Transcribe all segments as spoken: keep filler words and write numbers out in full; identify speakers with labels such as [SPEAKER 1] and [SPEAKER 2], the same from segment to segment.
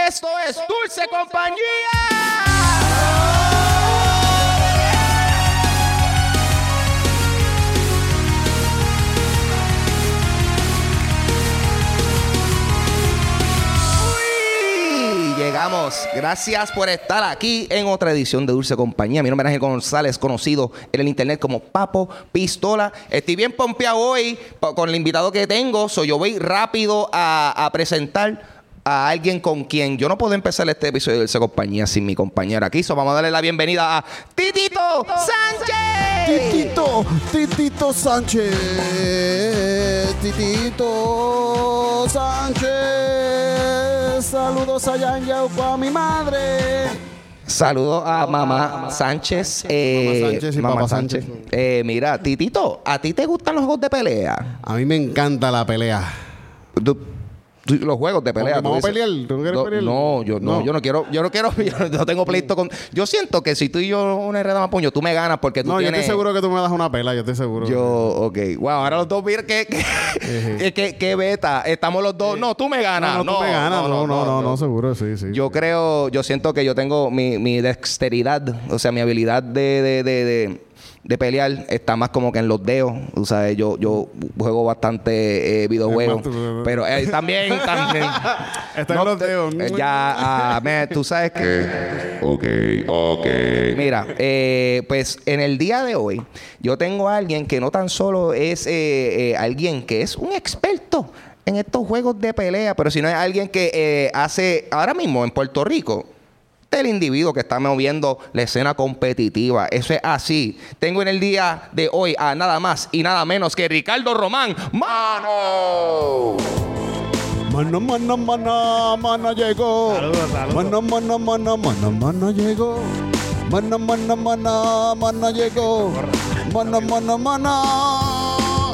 [SPEAKER 1] Esto es Dulce Compañía. Llegamos. Gracias por estar aquí en otra edición de Dulce Compañía. Mi nombre es Ángel González, conocido en el internet como Papo Pistola. Estoy bien pompeado hoy con el invitado que tengo. So, yo voy rápido a, a presentar a alguien con quien yo no puedo empezar este episodio de Dulce Compañía sin mi compañera aquí. So, vamos a darle la bienvenida a Titito Sánchez.
[SPEAKER 2] Titito, Titito Sánchez. Titito Sánchez. Saludos allá en Yauco a mi madre.
[SPEAKER 1] Saludos a Mamá Sánchez. Eh,
[SPEAKER 2] Mamá Sánchez y
[SPEAKER 1] Mamá
[SPEAKER 2] Papá
[SPEAKER 1] Sánchez.
[SPEAKER 2] Sánchez.
[SPEAKER 1] Eh, mira, Titito, ¿a ti te gustan los juegos de pelea?
[SPEAKER 2] A mí me encanta la pelea.
[SPEAKER 1] Tú- tú- los juegos de pelea.
[SPEAKER 2] ¿Vamos
[SPEAKER 1] tú
[SPEAKER 2] a
[SPEAKER 1] dices.
[SPEAKER 2] pelear? ¿Tú no quieres
[SPEAKER 1] no,
[SPEAKER 2] pelear?
[SPEAKER 1] No, yo no,
[SPEAKER 2] No.
[SPEAKER 1] yo no quiero, yo no quiero, yo no tengo pleito con. Yo siento que si tú y yo una enredamos a puño, tú me ganas porque tú
[SPEAKER 2] No, yo
[SPEAKER 1] tienes.
[SPEAKER 2] estoy seguro que tú me das una pela, yo estoy seguro.
[SPEAKER 1] Yo, ok. Wow, ahora los dos, mira qué, qué, qué, qué beta. Estamos los dos. No, tú me ganas.
[SPEAKER 2] No, no, tú me ganas. No, no, no, no, seguro, sí, sí.
[SPEAKER 1] Yo creo, yo siento que yo tengo mi, mi dexteridad, o sea, mi habilidad de, de, de, de, de pelear está más como que en los dedos. O sea, yo, yo juego bastante eh, videojuegos.
[SPEAKER 2] Es más, tú-
[SPEAKER 1] Pero eh, también, también.
[SPEAKER 2] Está en los dedos.
[SPEAKER 1] eh, ya, ah, man, tú sabes que.
[SPEAKER 3] Ok, ok.
[SPEAKER 1] Mira, eh, pues en el día de hoy yo tengo a alguien que no tan solo es eh, eh, alguien que es un experto en estos juegos de pelea, pero sino es alguien que eh, hace ahora mismo en Puerto Rico. Este es el individuo que está moviendo la escena competitiva. Eso es así. Tengo en el día de hoy a nada más y nada menos que Ricardo Román. ¡Mano!
[SPEAKER 2] Mano, mano, mano, mano llegó.
[SPEAKER 4] Saludos, saludos.
[SPEAKER 2] Mano, mano, mano, mano, mano llegó. Mano, mano, mano, mano llegó. Mano, mano, mano.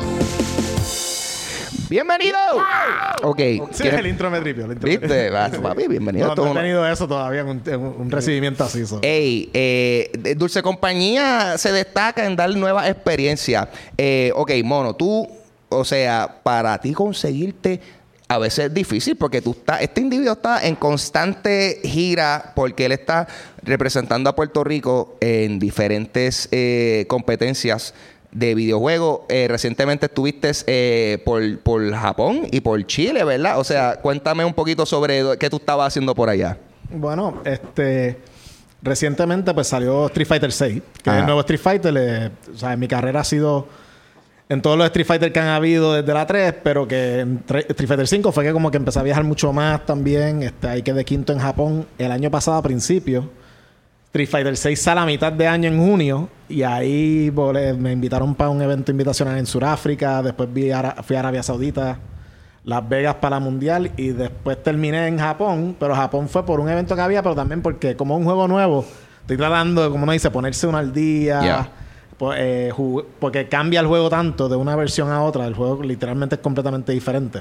[SPEAKER 1] ¡Bienvenido! Ok.
[SPEAKER 4] Sí,
[SPEAKER 1] ¿quieres-
[SPEAKER 4] el intro me tripió. El intro me
[SPEAKER 1] ¿Viste?
[SPEAKER 4] tripió.
[SPEAKER 1] Vas, papi, bienvenido.
[SPEAKER 4] No,
[SPEAKER 1] Esto
[SPEAKER 4] no
[SPEAKER 1] es
[SPEAKER 4] he
[SPEAKER 1] una-
[SPEAKER 4] tenido eso todavía, un, un, un recibimiento así. so.
[SPEAKER 1] Ey, eh, Dulce Compañía se destaca en dar nuevas experiencias. Eh, ok, Mono, tú, o sea, para ti conseguirte a veces es difícil porque tú estás, este individuo está en constante gira porque él está representando a Puerto Rico en diferentes eh, competencias de videojuegos. Eh, recientemente estuviste eh, por, por Japón y por Chile, ¿verdad? O sea, cuéntame un poquito sobre qué tú estabas haciendo por allá.
[SPEAKER 4] Bueno, este... Recientemente pues salió Street Fighter seis, que
[SPEAKER 1] Ajá.
[SPEAKER 4] es el nuevo Street Fighter. eh, o sea, mi carrera ha sido en todos los Street Fighter que han habido desde la tres, pero que en tre- Street Fighter cinco fue que como que empecé a viajar mucho más también. Este, ahí quedé quinto en Japón el año pasado a principio. Street Fighter seis sale a mitad de año en junio y ahí volé- me invitaron para un evento invitacional en Sudáfrica. Después vi Ara- fui a Arabia Saudita, Las Vegas para la Mundial y después terminé en Japón. Pero Japón fue por un evento que había, pero también porque como es un juego nuevo, estoy tratando, como uno dice, ponerse uno al día.
[SPEAKER 1] Yeah.
[SPEAKER 4] Po- eh, jug- porque cambia el juego tanto de una versión a otra. El juego literalmente es completamente diferente.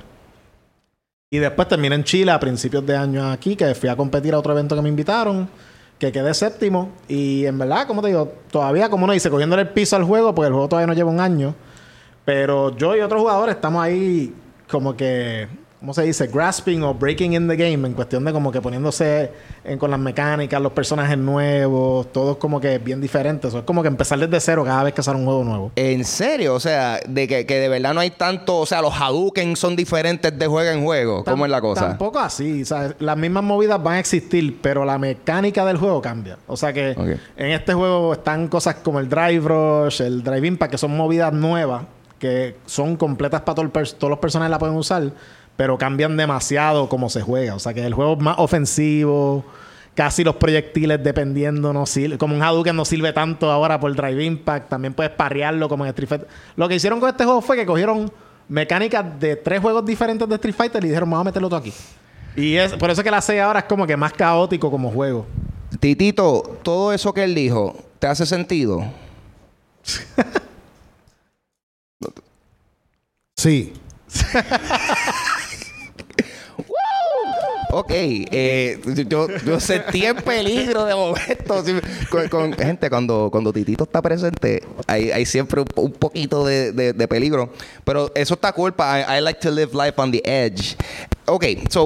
[SPEAKER 4] Y después terminé en Chile a principios de año aquí, que fui a competir a otro evento que me invitaron, que quedé séptimo. Y en verdad, como te digo, todavía, como uno dice, cogiéndole el piso al juego, porque el juego todavía no lleva un año. Pero yo y otros jugadores estamos ahí como que, ¿cómo se dice? Grasping o breaking in the game, en cuestión de como que poniéndose en- con las mecánicas, los personajes nuevos, todos como que bien diferentes. Eso es como que empezar desde cero cada vez que sale un juego nuevo.
[SPEAKER 1] ¿En serio? O sea, de que, que de verdad no hay tanto... O sea, los Hadouken son diferentes de juego en juego. ¿Cómo
[SPEAKER 4] Tam-
[SPEAKER 1] es la cosa?
[SPEAKER 4] Tampoco así. O sea, las mismas movidas van a existir, pero la mecánica del juego cambia. O sea que
[SPEAKER 1] Ok.
[SPEAKER 4] en este juego están cosas como el Drive Rush, el Drive Impact, que son movidas nuevas, que son completas para todo el pers- todos los personajes la pueden usar, pero cambian demasiado cómo se juega. O sea que el juego es más ofensivo. Casi los proyectiles dependiendo no sirve. Como un Hadouken no sirve tanto ahora por Drive Impact. También puedes parrearlo como en Street Fighter. Lo que hicieron con este juego fue que cogieron mecánicas de tres juegos diferentes de Street Fighter y dijeron, vamos a meterlo todo aquí. Y es por eso que la seis ahora es como que más caótico como juego.
[SPEAKER 1] Titito, todo eso que él dijo, ¿te hace sentido?
[SPEAKER 2] Sí.
[SPEAKER 1] Ok, eh, yo, yo sentí en peligro de momento. Sí, con, con- gente, cuando, cuando Titito está presente, hay, hay siempre un, un poquito de, de- de peligro. Pero eso está cool. pa- I, I like to live life on the edge. Ok, so,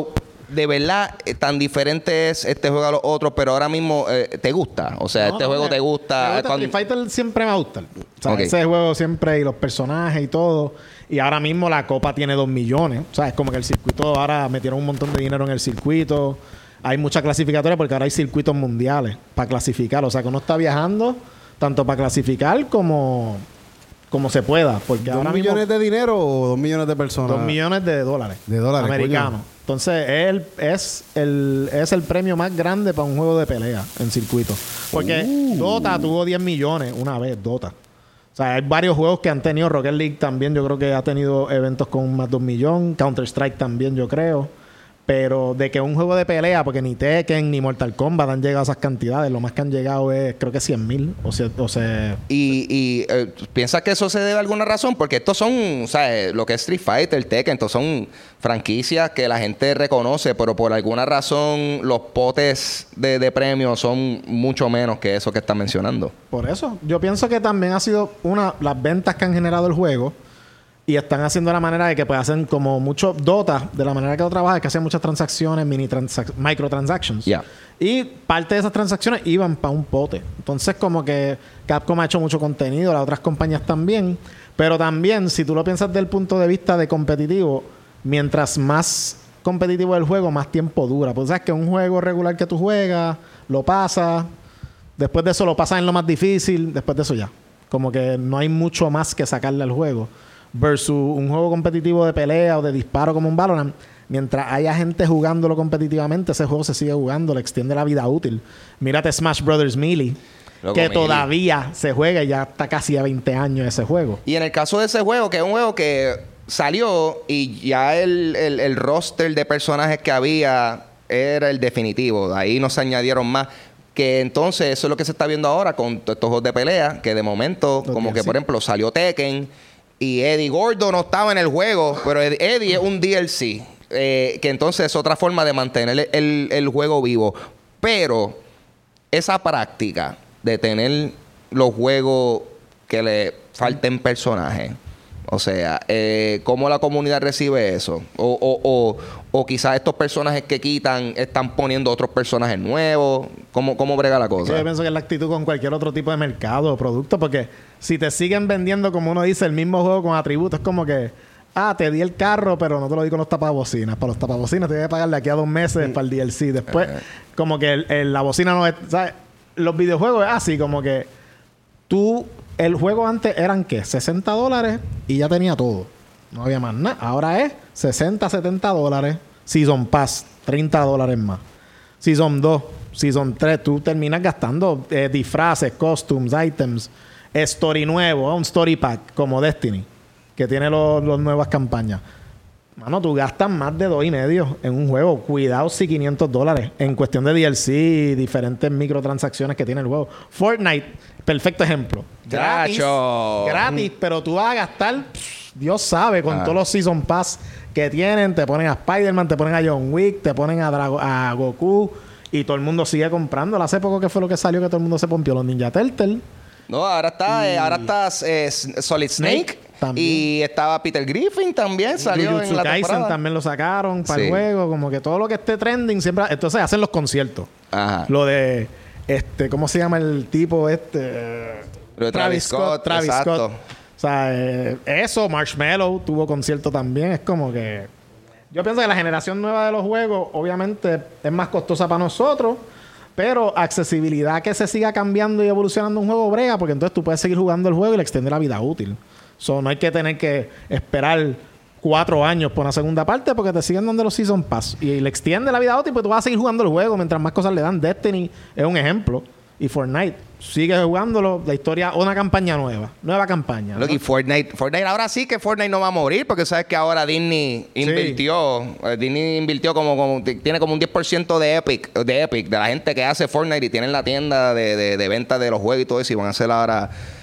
[SPEAKER 1] de verdad eh, tan diferente es este juego a los otros, pero ahora mismo eh, te gusta. O sea,
[SPEAKER 4] No,
[SPEAKER 1] este juego
[SPEAKER 4] me-
[SPEAKER 1] te gusta.
[SPEAKER 4] me gusta
[SPEAKER 1] cuando-
[SPEAKER 4] Street Fighter siempre me gusta. O sea,
[SPEAKER 1] Ok.
[SPEAKER 4] ese juego siempre y los personajes y todo. Y ahora mismo la copa tiene dos millones. O sea, es como que el circuito ahora metieron un montón de dinero en el circuito. Hay muchas clasificatorias porque ahora hay circuitos mundiales para clasificar. O sea, que uno está viajando tanto para clasificar como, como se pueda. Porque
[SPEAKER 2] ¿Dos
[SPEAKER 4] ahora mismo
[SPEAKER 2] millones de dinero o dos millones de personas?
[SPEAKER 4] dos millones de dólares.
[SPEAKER 2] De dólares,
[SPEAKER 4] americanos.
[SPEAKER 2] coño.
[SPEAKER 4] Entonces, él es el, es el premio más grande para un juego de pelea en circuito. Porque
[SPEAKER 2] Uh.
[SPEAKER 4] Dota tuvo diez millones una vez, Dota. O sea, hay varios juegos que han tenido. Rocket League también, yo creo que ha tenido eventos con más de un millón. Counter-Strike también, yo creo. Pero de que un juego de pelea, porque ni Tekken ni Mortal Kombat han llegado a esas cantidades. Lo más que han llegado es, creo que cien mil. O sea, o sea
[SPEAKER 1] Y, y eh, ¿piensas que eso se debe a alguna razón? Porque estos son, o sea, eh, lo que es Street Fighter, Tekken, estos son franquicias que la gente reconoce, pero por alguna razón los potes de, de premios son mucho menos que eso que están mencionando.
[SPEAKER 4] por eso. Yo pienso que también ha sido una las ventas que han generado el juego. Y están haciendo de la manera de que pues hacen como mucho Dota, de la manera que lo trabaja, es que hacen muchas transacciones, mini transac- microtransactions.
[SPEAKER 1] Ya.
[SPEAKER 4] Y parte de esas transacciones iban para un pote. Entonces, como que Capcom ha hecho mucho contenido, las otras compañías también. Pero también, si tú lo piensas desde el punto de vista de competitivo, mientras más competitivo es el juego, más tiempo dura. Pues sabes que un juego regular que tú juegas, lo pasas, después de eso lo pasas en lo más difícil, después de eso ya. Como que no hay mucho más que sacarle al juego. Versus un juego competitivo de pelea o de disparo como un Valorant, mientras haya gente jugándolo competitivamente, ese juego se sigue jugando, le extiende la vida útil. Mírate Smash Brothers Melee,
[SPEAKER 1] Loco,
[SPEAKER 4] que
[SPEAKER 1] Melee.
[SPEAKER 4] todavía se juega y ya está casi a veinte años ese juego.
[SPEAKER 1] Y en el caso de ese juego, que es un juego que salió y ya el, el, el roster de personajes que había era el definitivo. Ahí no se añadieron más. Que entonces eso es lo que se está viendo ahora con todos estos juegos de pelea, que de momento,
[SPEAKER 4] Los
[SPEAKER 1] como
[SPEAKER 4] D L C.
[SPEAKER 1] que por ejemplo salió Tekken y Eddie Gordo no estaba en el juego, pero Ed- Eddie es un D L C. Eh, que entonces es otra forma de mantener el, el- el juego vivo. Pero esa práctica de tener los juegos que le falten personajes, o sea, eh, ¿cómo la comunidad recibe eso? O, o, o, o quizás estos personajes que quitan están poniendo otros personajes nuevos. ¿Cómo, cómo brega la cosa?
[SPEAKER 4] Yo pienso que es la actitud con cualquier otro tipo de mercado o producto, porque si te siguen vendiendo, como uno dice, el mismo juego con atributos, es como que, ah, te di el carro, pero no te lo di con los tapabocinas. Para los tapabocinas te voy a pagar de aquí a dos meses para el D L C. Después, como que el- el- la bocina no es... ¿sabes? Los videojuegos es así, como que tú... El juego antes eran, ¿qué? sesenta dólares y ya tenía todo. No había más nada. Ahora es sesenta, setenta dólares. Season Pass, treinta dólares más. Season dos, Season tres, tú terminas gastando eh, disfraces, costumes, items, story nuevo, un story pack como Destiny, que tiene los los nuevas campañas. Mano, tú gastas más de dos y medio en un juego. Cuidado si quinientos dólares en cuestión de D L C y diferentes microtransacciones que tiene el juego. Fortnite, perfecto ejemplo. Gratis,
[SPEAKER 1] Chacho.
[SPEAKER 4] gratis, pero tú vas a gastar, pff, Dios sabe, con
[SPEAKER 1] Ah.
[SPEAKER 4] todos los Season Pass que tienen. Te ponen a Spider-Man, te ponen a John Wick, te ponen a, Drago- a Goku y todo el mundo sigue comprando. Hace poco que fue lo que salió que todo el mundo se pompió, los Ninja Turtles.
[SPEAKER 1] No, ahora está, eh, ahora está eh, Solid Snake.
[SPEAKER 4] Snake también.
[SPEAKER 1] Y estaba Peter Griffin también, salió
[SPEAKER 4] Jujutsu
[SPEAKER 1] en la
[SPEAKER 4] Kaisen
[SPEAKER 1] temporada.
[SPEAKER 4] también lo sacaron para
[SPEAKER 1] Sí.
[SPEAKER 4] el juego. Como que todo lo que esté trending siempre... Entonces hacen los conciertos.
[SPEAKER 1] Ajá.
[SPEAKER 4] Lo de... este ¿Cómo se llama el tipo este?
[SPEAKER 1] Lo de Travis Scott,
[SPEAKER 4] Travis
[SPEAKER 1] exacto.
[SPEAKER 4] Scott. O sea, eh, eso, Marshmallow tuvo concierto también. Es como que... Yo pienso que la generación nueva de los juegos, obviamente, es más costosa para nosotros. Pero accesibilidad que se siga cambiando y evolucionando un juego brega, porque entonces tú puedes seguir jugando el juego y le extiende la vida útil. So, no hay que tener que esperar cuatro años por una segunda parte porque te siguen dando los Season Pass. Y le extiende la vida útil, pues tú vas a seguir jugando el juego mientras más cosas le dan. Destiny es un ejemplo. Y Fortnite, sigue jugándolo. La historia, una campaña nueva. Nueva campaña.
[SPEAKER 1] Look,
[SPEAKER 4] ¿no?
[SPEAKER 1] y Fortnite, Fortnite, ahora sí que Fortnite no va a morir porque sabes que ahora Disney invirtió, eh, Disney invirtió como, como t- tiene como un diez por ciento de Epic, de Epic, de la gente que hace Fortnite y tienen la tienda de, de, de venta de los juegos y todo eso y van a hacer ahora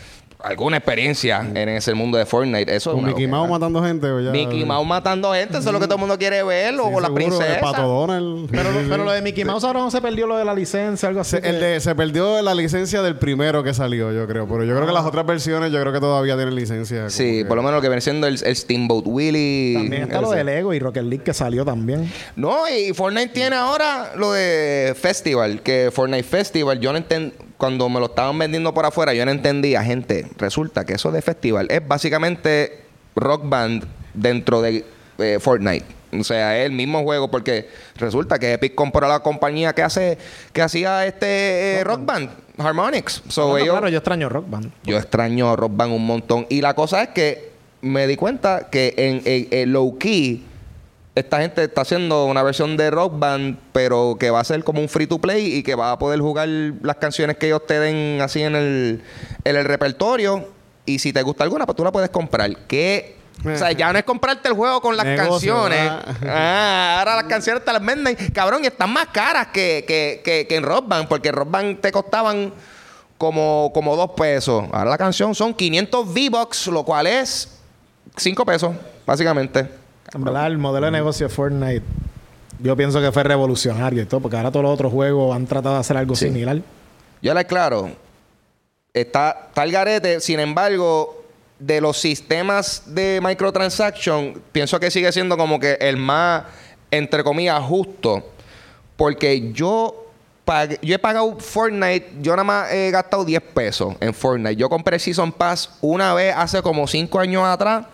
[SPEAKER 1] alguna experiencia en ese mundo de Fortnite. Eso es
[SPEAKER 2] Con
[SPEAKER 1] una
[SPEAKER 2] Mickey
[SPEAKER 1] loquera.
[SPEAKER 2] Mouse matando gente. o Ya,
[SPEAKER 1] Mickey Mouse matando gente, eso es lo que todo el mundo quiere ver, o
[SPEAKER 2] Sí,
[SPEAKER 1] la
[SPEAKER 2] seguro,
[SPEAKER 1] princesa.
[SPEAKER 2] El Pato Donald.
[SPEAKER 4] Pero, pero lo de Mickey Mouse ahora no se perdió lo de la licencia, algo así.
[SPEAKER 2] Se, el de- se perdió la licencia del primero que salió, yo creo. Pero yo creo que las otras versiones, yo creo que todavía tienen licencia.
[SPEAKER 1] Sí,
[SPEAKER 2] como que-
[SPEAKER 1] por lo menos lo que viene siendo el, el Steamboat Willie.
[SPEAKER 4] También está lo
[SPEAKER 1] ese.
[SPEAKER 4] de Lego y Rocket League que salió también.
[SPEAKER 1] No, y Fortnite tiene ahora lo de Festival, que Fortnite Festival, yo no entiendo, cuando me lo estaban vendiendo por afuera, yo no entendía, gente. Resulta que eso de Festival es básicamente Rock Band dentro de eh, Fortnite. O sea, es el mismo juego porque resulta que Epic compró la compañía que hace que hacía este eh, Rock Band, Harmonix. So,
[SPEAKER 4] Bueno,
[SPEAKER 1] ellos-
[SPEAKER 4] claro, yo extraño Rock Band.
[SPEAKER 1] yo extraño a Rock Band un montón. Y la cosa es que me di cuenta que en, en- en low key esta gente está haciendo una versión de Rock Band, pero que va a ser como un free to play y que va a poder jugar las canciones que ellos te den así en el, en el repertorio. Y si te gusta alguna, pues tú la puedes comprar. Que, o sea, ya no es comprarte el juego con las
[SPEAKER 2] Negocio,
[SPEAKER 1] canciones.
[SPEAKER 2] ¿verdad?
[SPEAKER 1] Ah, ahora las canciones te las venden, cabrón, y están más caras que, que, que, que en Rock Band, porque en Rock Band te costaban como, como dos pesos. Ahora la canción son quinientos V-Bucks, lo cual es cinco pesos, básicamente.
[SPEAKER 4] En verdad, el modelo de negocio de Fortnite, yo pienso que fue revolucionario y todo, porque ahora todos los otros juegos han tratado de hacer algo
[SPEAKER 1] Sí.
[SPEAKER 4] similar.
[SPEAKER 1] Yo le claro, está, está el garete, sin embargo, de los sistemas de microtransaction, pienso que sigue siendo como que el más, entre comillas, justo. Porque yo, pagué- yo he pagado Fortnite, yo nada más he gastado diez pesos en Fortnite. Yo compré Season Pass una vez hace como cinco años atrás.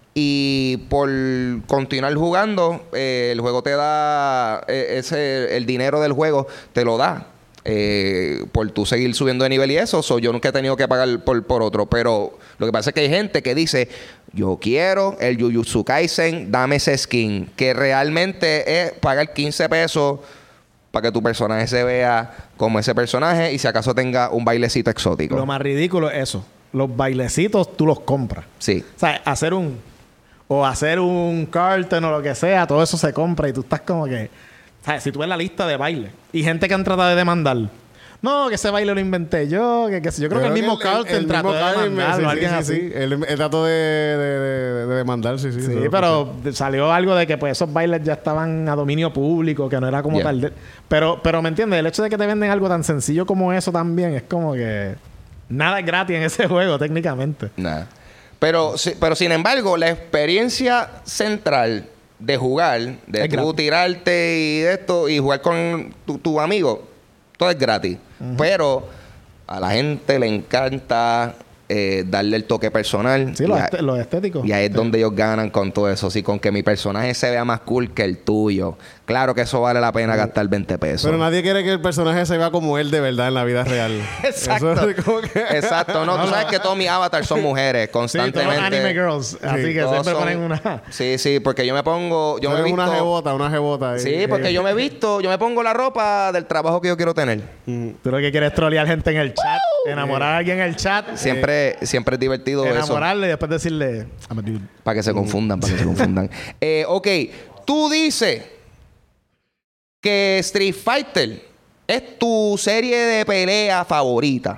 [SPEAKER 1] Y por continuar jugando, eh, el juego te da eh, ese el dinero del juego te lo da eh, por tú seguir subiendo de nivel y eso. So, yo nunca he tenido que pagar por, por otro. Pero lo que pasa es que hay gente que dice, yo quiero el Jujutsu Kaisen, dame ese skin. Que realmente es pagar quince pesos para que tu personaje se vea como ese personaje y si acaso tenga un bailecito exótico.
[SPEAKER 4] Lo más ridículo es eso. Los bailecitos tú los compras.
[SPEAKER 1] Sí.
[SPEAKER 4] O sea, hacer un... O hacer un carton o lo que sea, todo eso se compra y tú estás como que... O sea, si tú ves la lista de baile y gente que han tratado de demandar... No, que ese baile lo inventé yo, que, que yo creo que el mismo Carlton trató de demandarlo,
[SPEAKER 2] sí,
[SPEAKER 4] alguien
[SPEAKER 2] sí,
[SPEAKER 4] así.
[SPEAKER 2] sí, sí. Él, él trató de, de, de, de demandar, sí, sí.
[SPEAKER 4] Sí,
[SPEAKER 2] eso-
[SPEAKER 4] pero salió algo de que pues esos bailes ya estaban a dominio público, que no era como
[SPEAKER 1] Yeah.
[SPEAKER 4] tal. de- Pero, pero me entiendes, el hecho de que te venden algo tan sencillo como eso también es como que nada es gratis en ese juego, técnicamente.
[SPEAKER 1] Nada. Pero, si- pero sin embargo, la experiencia central de jugar, de
[SPEAKER 4] Es
[SPEAKER 1] tú
[SPEAKER 4] gratis.
[SPEAKER 1] tirarte y de esto y jugar con tu, tu amigo, todo es gratis. Pero a la gente le encanta eh, darle el toque personal.
[SPEAKER 4] Sí,
[SPEAKER 1] y,
[SPEAKER 4] los,
[SPEAKER 1] a-
[SPEAKER 4] este- los estéticos.
[SPEAKER 1] y ahí es donde ellos ganan con todo eso. Sí, con que mi personaje se vea más cool que el tuyo. Claro que eso vale la pena gastar veinte pesos.
[SPEAKER 2] Pero nadie quiere que el personaje se vea como él de verdad en la vida real.
[SPEAKER 1] Exacto.
[SPEAKER 2] Eso es como que...
[SPEAKER 1] Exacto. No, tú sabes que todos mis avatars son mujeres
[SPEAKER 4] Sí, todos
[SPEAKER 1] constantemente.
[SPEAKER 4] anime girls. Así que
[SPEAKER 1] Todos
[SPEAKER 4] siempre
[SPEAKER 1] son-
[SPEAKER 4] ponen una...
[SPEAKER 1] Sí, sí, porque yo me pongo... Yo
[SPEAKER 2] Tú
[SPEAKER 1] me he
[SPEAKER 2] eres
[SPEAKER 1] visto...
[SPEAKER 2] una jebota, una jebota. ahí.
[SPEAKER 1] Sí, porque yo me he visto... Yo me pongo la ropa del trabajo que yo quiero tener.
[SPEAKER 4] Tú lo que quieres es trolear gente en el chat, enamorar a alguien en el chat,
[SPEAKER 1] Siempre, siempre es divertido eso.
[SPEAKER 4] enamorarle y después decirle, I'm a dude.
[SPEAKER 1] Para que se confundan, para que se confundan. Eh, ok, tú dices que Street Fighter es tu serie de pelea favorita.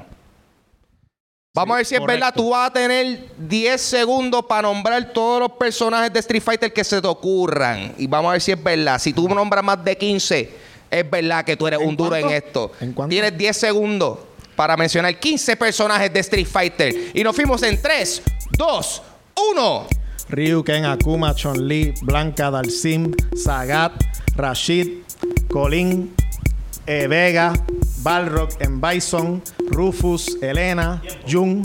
[SPEAKER 1] Vamos a ver si es
[SPEAKER 4] correcto.
[SPEAKER 1] verdad. Tú vas a tener diez segundos para nombrar todos los personajes de Street Fighter que se te ocurran. Y vamos a ver si es verdad. Si tú nombras más de quince, es verdad que tú eres
[SPEAKER 4] ¿En
[SPEAKER 1] un duro
[SPEAKER 4] cuánto?
[SPEAKER 1] en esto.
[SPEAKER 4] ¿En cuánto?
[SPEAKER 1] Tienes diez segundos para mencionar quince personajes de Street Fighter. Y nos fuimos en tres, dos, uno.
[SPEAKER 4] Ryu, Ken, Akuma, Chun-Li, Blanca, Dalsim, Sagat, Rashid, Colin, eh, Vega, Balrog, M. Bison, Rufus, Elena, Jun.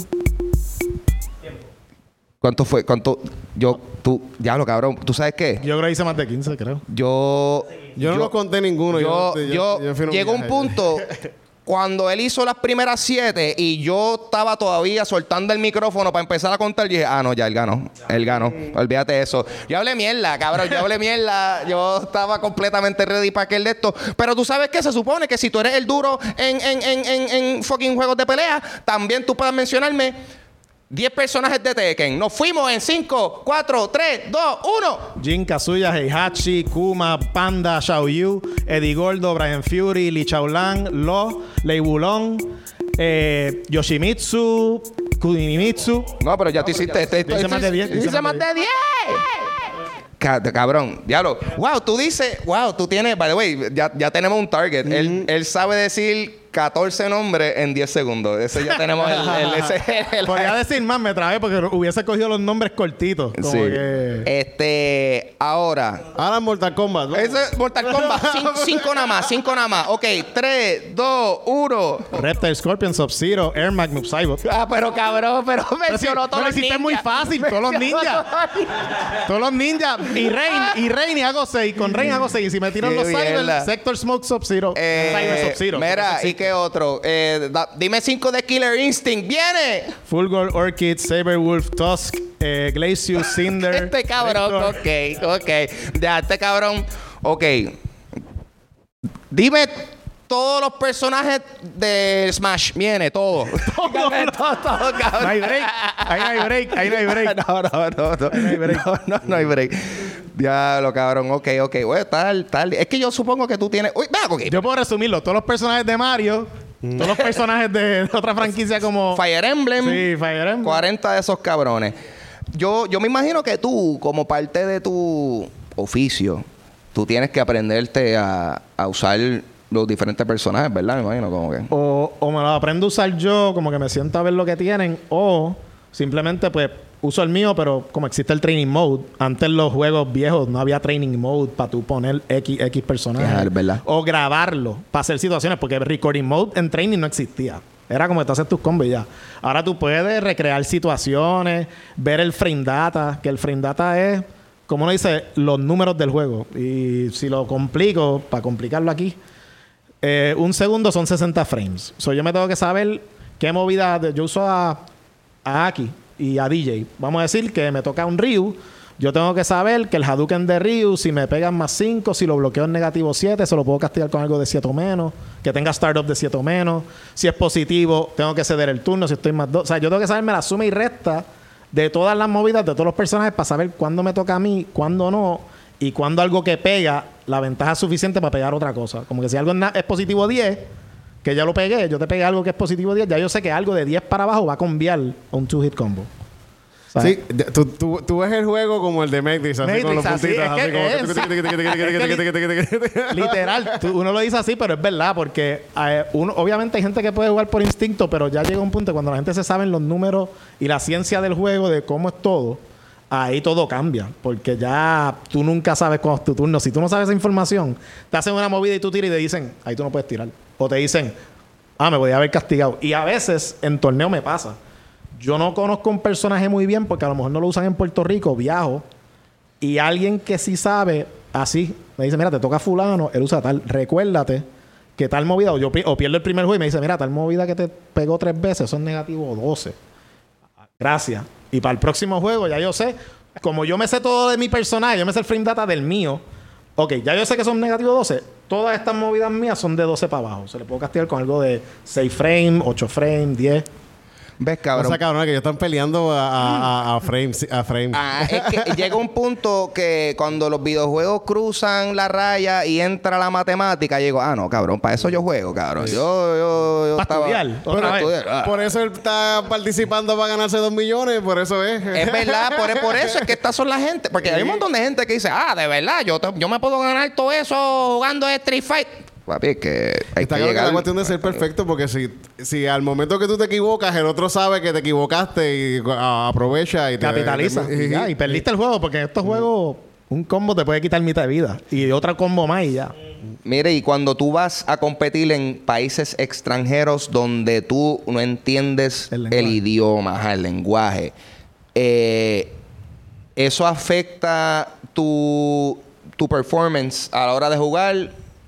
[SPEAKER 1] ¿Cuánto fue? ¿Cuánto? Yo, tú, ya lo cabrón. ¿Tú sabes qué?
[SPEAKER 4] Yo creo que hice más de quince, creo.
[SPEAKER 1] Yo.
[SPEAKER 2] Yo no los conté ninguno.
[SPEAKER 1] Yo,
[SPEAKER 2] Yo,
[SPEAKER 1] yo,
[SPEAKER 2] yo fui en
[SPEAKER 1] llegó un
[SPEAKER 2] viaje.
[SPEAKER 1] punto cuando él hizo las primeras siete y yo estaba todavía soltando el micrófono para empezar a contar. Y dije, ah, no, ya él ganó. Él ganó. Olvídate de eso. Yo hablé mierda, cabrón. Yo hablé mierda. Yo estaba completamente ready para aquel de esto. Pero tú sabes que se supone que si tú eres el duro en, en, en, en, en fucking juegos de pelea, también tú puedes mencionarme diez personajes de Tekken. Nos fuimos en cinco, cuatro, tres, dos, uno.
[SPEAKER 4] Jin, Kazuya, Heihachi, Kuma, Panda, Xiaoyu, Eddie Gordo, Brian Fury, Li Chaolan, Lo, Lei Wulong, eh, Yoshimitsu, Kunimitsu.
[SPEAKER 1] No, pero ya tú hiciste... Este,
[SPEAKER 4] Dice más de diez, dice
[SPEAKER 1] Dice más de diez. Ca- Cabrón, diablo. Wow, tú dices... Wow, tú tienes... By the way, ya, ya tenemos un target.
[SPEAKER 2] Mm.
[SPEAKER 1] Él, él sabe decir catorce nombres en diez segundos. Ese ya tenemos el... el, ese, el-
[SPEAKER 4] Podría decir más, me trabé porque hubiese cogido los nombres cortitos. Como
[SPEAKER 1] Sí.
[SPEAKER 4] que...
[SPEAKER 1] Este... Ahora...
[SPEAKER 2] Ahora en Mortal Kombat. ¿no?
[SPEAKER 1] Ese es Mortal Kombat. Cin- cinco nada más, cinco nada más. Ok, tres, dos, uno.
[SPEAKER 4] Reptile, Scorpion, Sub-Zero, Air Magnum, Cybot.
[SPEAKER 1] Ah, pero cabrón, pero mencionó
[SPEAKER 4] Me
[SPEAKER 1] todos
[SPEAKER 4] lo
[SPEAKER 1] los
[SPEAKER 4] hiciste
[SPEAKER 1] ninjas.
[SPEAKER 4] muy fácil, todos los
[SPEAKER 1] Mencionó
[SPEAKER 4] ninjas.
[SPEAKER 1] todos los ninjas.
[SPEAKER 4] Todos los ninjas. Y Rain, y Rain, y hago seis. Con Rain hago seis. Y si me tiran
[SPEAKER 1] Qué
[SPEAKER 4] los Cyber,
[SPEAKER 1] mierda.
[SPEAKER 4] Sector Smoke, Sub-Zero,
[SPEAKER 1] Eh,
[SPEAKER 4] Cyber Sub-Zero.
[SPEAKER 1] Mira, ¿y qué otro? Eh, da- dime cinco de Killer Instinct. ¡Viene!
[SPEAKER 4] Fulgor, Orchid, Saberwolf, Tusk, eh, Glacius, Cinder.
[SPEAKER 1] Este cabrón,
[SPEAKER 4] Vector.
[SPEAKER 1] ok, ok. Ya, este cabrón, ok. Dime todos los personajes de Smash. Viene, todo. todo, todo, todo, cabrón.
[SPEAKER 4] No hay break. Ahí no hay break. Ahí no hay break.
[SPEAKER 1] No, no, no, no.
[SPEAKER 4] no hay break.
[SPEAKER 1] No, no, no hay break. Diablo, cabrón. Ok, ok. Bueno, tal, tal. Es que yo supongo que tú tienes... Uy, va, ok.
[SPEAKER 4] Yo puedo resumirlo. Todos los personajes de Mario, todos los personajes de, de otra franquicia como...
[SPEAKER 1] Fire Emblem.
[SPEAKER 4] Sí, Fire Emblem.
[SPEAKER 1] cuarenta de esos cabrones. Yo, yo me imagino que tú, como parte de tu oficio, tú tienes que aprenderte a, a usar los diferentes personajes, ¿verdad? Me imagino como que...
[SPEAKER 4] O, o me lo aprendo a usar yo, como que me siento a ver lo que tienen, o simplemente pues uso el mío, pero como existe el training mode, antes en los juegos viejos no había training mode para tú poner X, X personajes.
[SPEAKER 1] Ya, es verdad.
[SPEAKER 4] O grabarlo para hacer situaciones, porque recording mode en training no existía. Era como que te haces tus combos y ya. Ahora tú puedes recrear situaciones, ver el frame data, que el frame data es, como uno dice, los números del juego. Y si lo complico, para complicarlo aquí, eh, un segundo son sesenta frames. So, yo me tengo que saber qué movida... de- yo uso a, a Aki y a D J. Vamos a decir que me toca un Ryu. Yo tengo que saber que el Hadouken de Ryu, si me pegan más cinco, si lo bloqueo en negativo siete, se lo puedo castigar con algo de siete o menos. Que tenga startup de siete o menos. Si es positivo, tengo que ceder el turno. Si estoy más dos. O sea, yo tengo que saberme la suma y resta de todas las movidas de todos los personajes para saber cuándo me toca a mí, cuándo no. Y cuándo algo que pega, la ventaja es suficiente para pegar otra cosa. Como que si algo es na- es positivo diez, que ya lo pegué, yo te pegué algo que es positivo diez, ya yo sé que algo de diez para abajo va a cambiar a un two-hit combo. ¿Sabes?
[SPEAKER 2] Sí, de- tú, tú, tú ves el juego como el de Matrix, así
[SPEAKER 4] Matrix,
[SPEAKER 2] con los
[SPEAKER 4] así,
[SPEAKER 2] puntitos,
[SPEAKER 4] es
[SPEAKER 2] así
[SPEAKER 4] que
[SPEAKER 2] como...
[SPEAKER 4] Literal, tú- uno lo dice así, pero es verdad, porque eh, uno, obviamente hay gente que puede jugar por instinto, pero ya llega un punto cuando la gente se sabe los números y la ciencia del juego, de cómo es todo, ahí todo cambia, porque ya tú nunca sabes cuándo es tu turno. Si tú no sabes esa información, te hacen una movida y tú tiras y te dicen, ahí tú no puedes tirar. O te dicen, ah, me podía haber castigado. Y a veces en torneo me pasa. Yo no conozco un personaje muy bien porque a lo mejor no lo usan en Puerto Rico, viajo, y alguien que sí sabe, así, me dice, mira, te toca fulano, él usa tal. Recuérdate que tal movida, o yo pi- o pierdo el primer juego y me dice, mira, tal movida que te pegó tres veces, son negativo doce. Gracias. Y para el próximo juego ya yo sé, como yo me sé todo de mi personaje, yo me sé el frame data del mío. Ok, ya yo sé que son negativo doce. Todas estas movidas mías son de doce para abajo. Se le puedo castigar con algo de seis frames, ocho frames, diez.
[SPEAKER 1] ¿Ves,
[SPEAKER 2] O
[SPEAKER 1] cabrón?
[SPEAKER 2] sea, cabrón, que ellos están peleando a, a, a, a frames. A frames.
[SPEAKER 1] Ah, es que llega un punto que cuando los videojuegos cruzan la raya y entra la matemática, llego, ah, no, cabrón, para eso yo juego, cabrón. Yo, yo, yo
[SPEAKER 4] Pa'
[SPEAKER 1] estaba...
[SPEAKER 4] estudiar, otra
[SPEAKER 1] Para
[SPEAKER 4] vez.
[SPEAKER 1] estudiar, ah.
[SPEAKER 2] Por eso él está participando para ganarse dos millones, por eso es.
[SPEAKER 1] Es verdad, por, por eso es que estas son la gente. Porque hay un montón de gente que dice, ah, de verdad, yo, te- yo me puedo ganar todo eso jugando Street Fight. Papi, es que hay
[SPEAKER 2] Está
[SPEAKER 1] que
[SPEAKER 2] claro que
[SPEAKER 1] llegar...
[SPEAKER 2] la cuestión de ser perfecto, porque si, si al momento que tú te equivocas, el otro sabe que te equivocaste y ah, aprovecha y te
[SPEAKER 4] Capitaliza.
[SPEAKER 2] te-
[SPEAKER 4] y, ya, y perdiste el juego porque en estos juegos un combo te puede quitar mitad de vida. Y otra combo más y ya.
[SPEAKER 1] Mire, y cuando tú vas a competir en países extranjeros donde tú no entiendes
[SPEAKER 4] El
[SPEAKER 1] el,
[SPEAKER 4] lenguaje.
[SPEAKER 1] idioma, ajá, el lenguaje, eh, ¿eso afecta tu, tu performance a la hora de jugar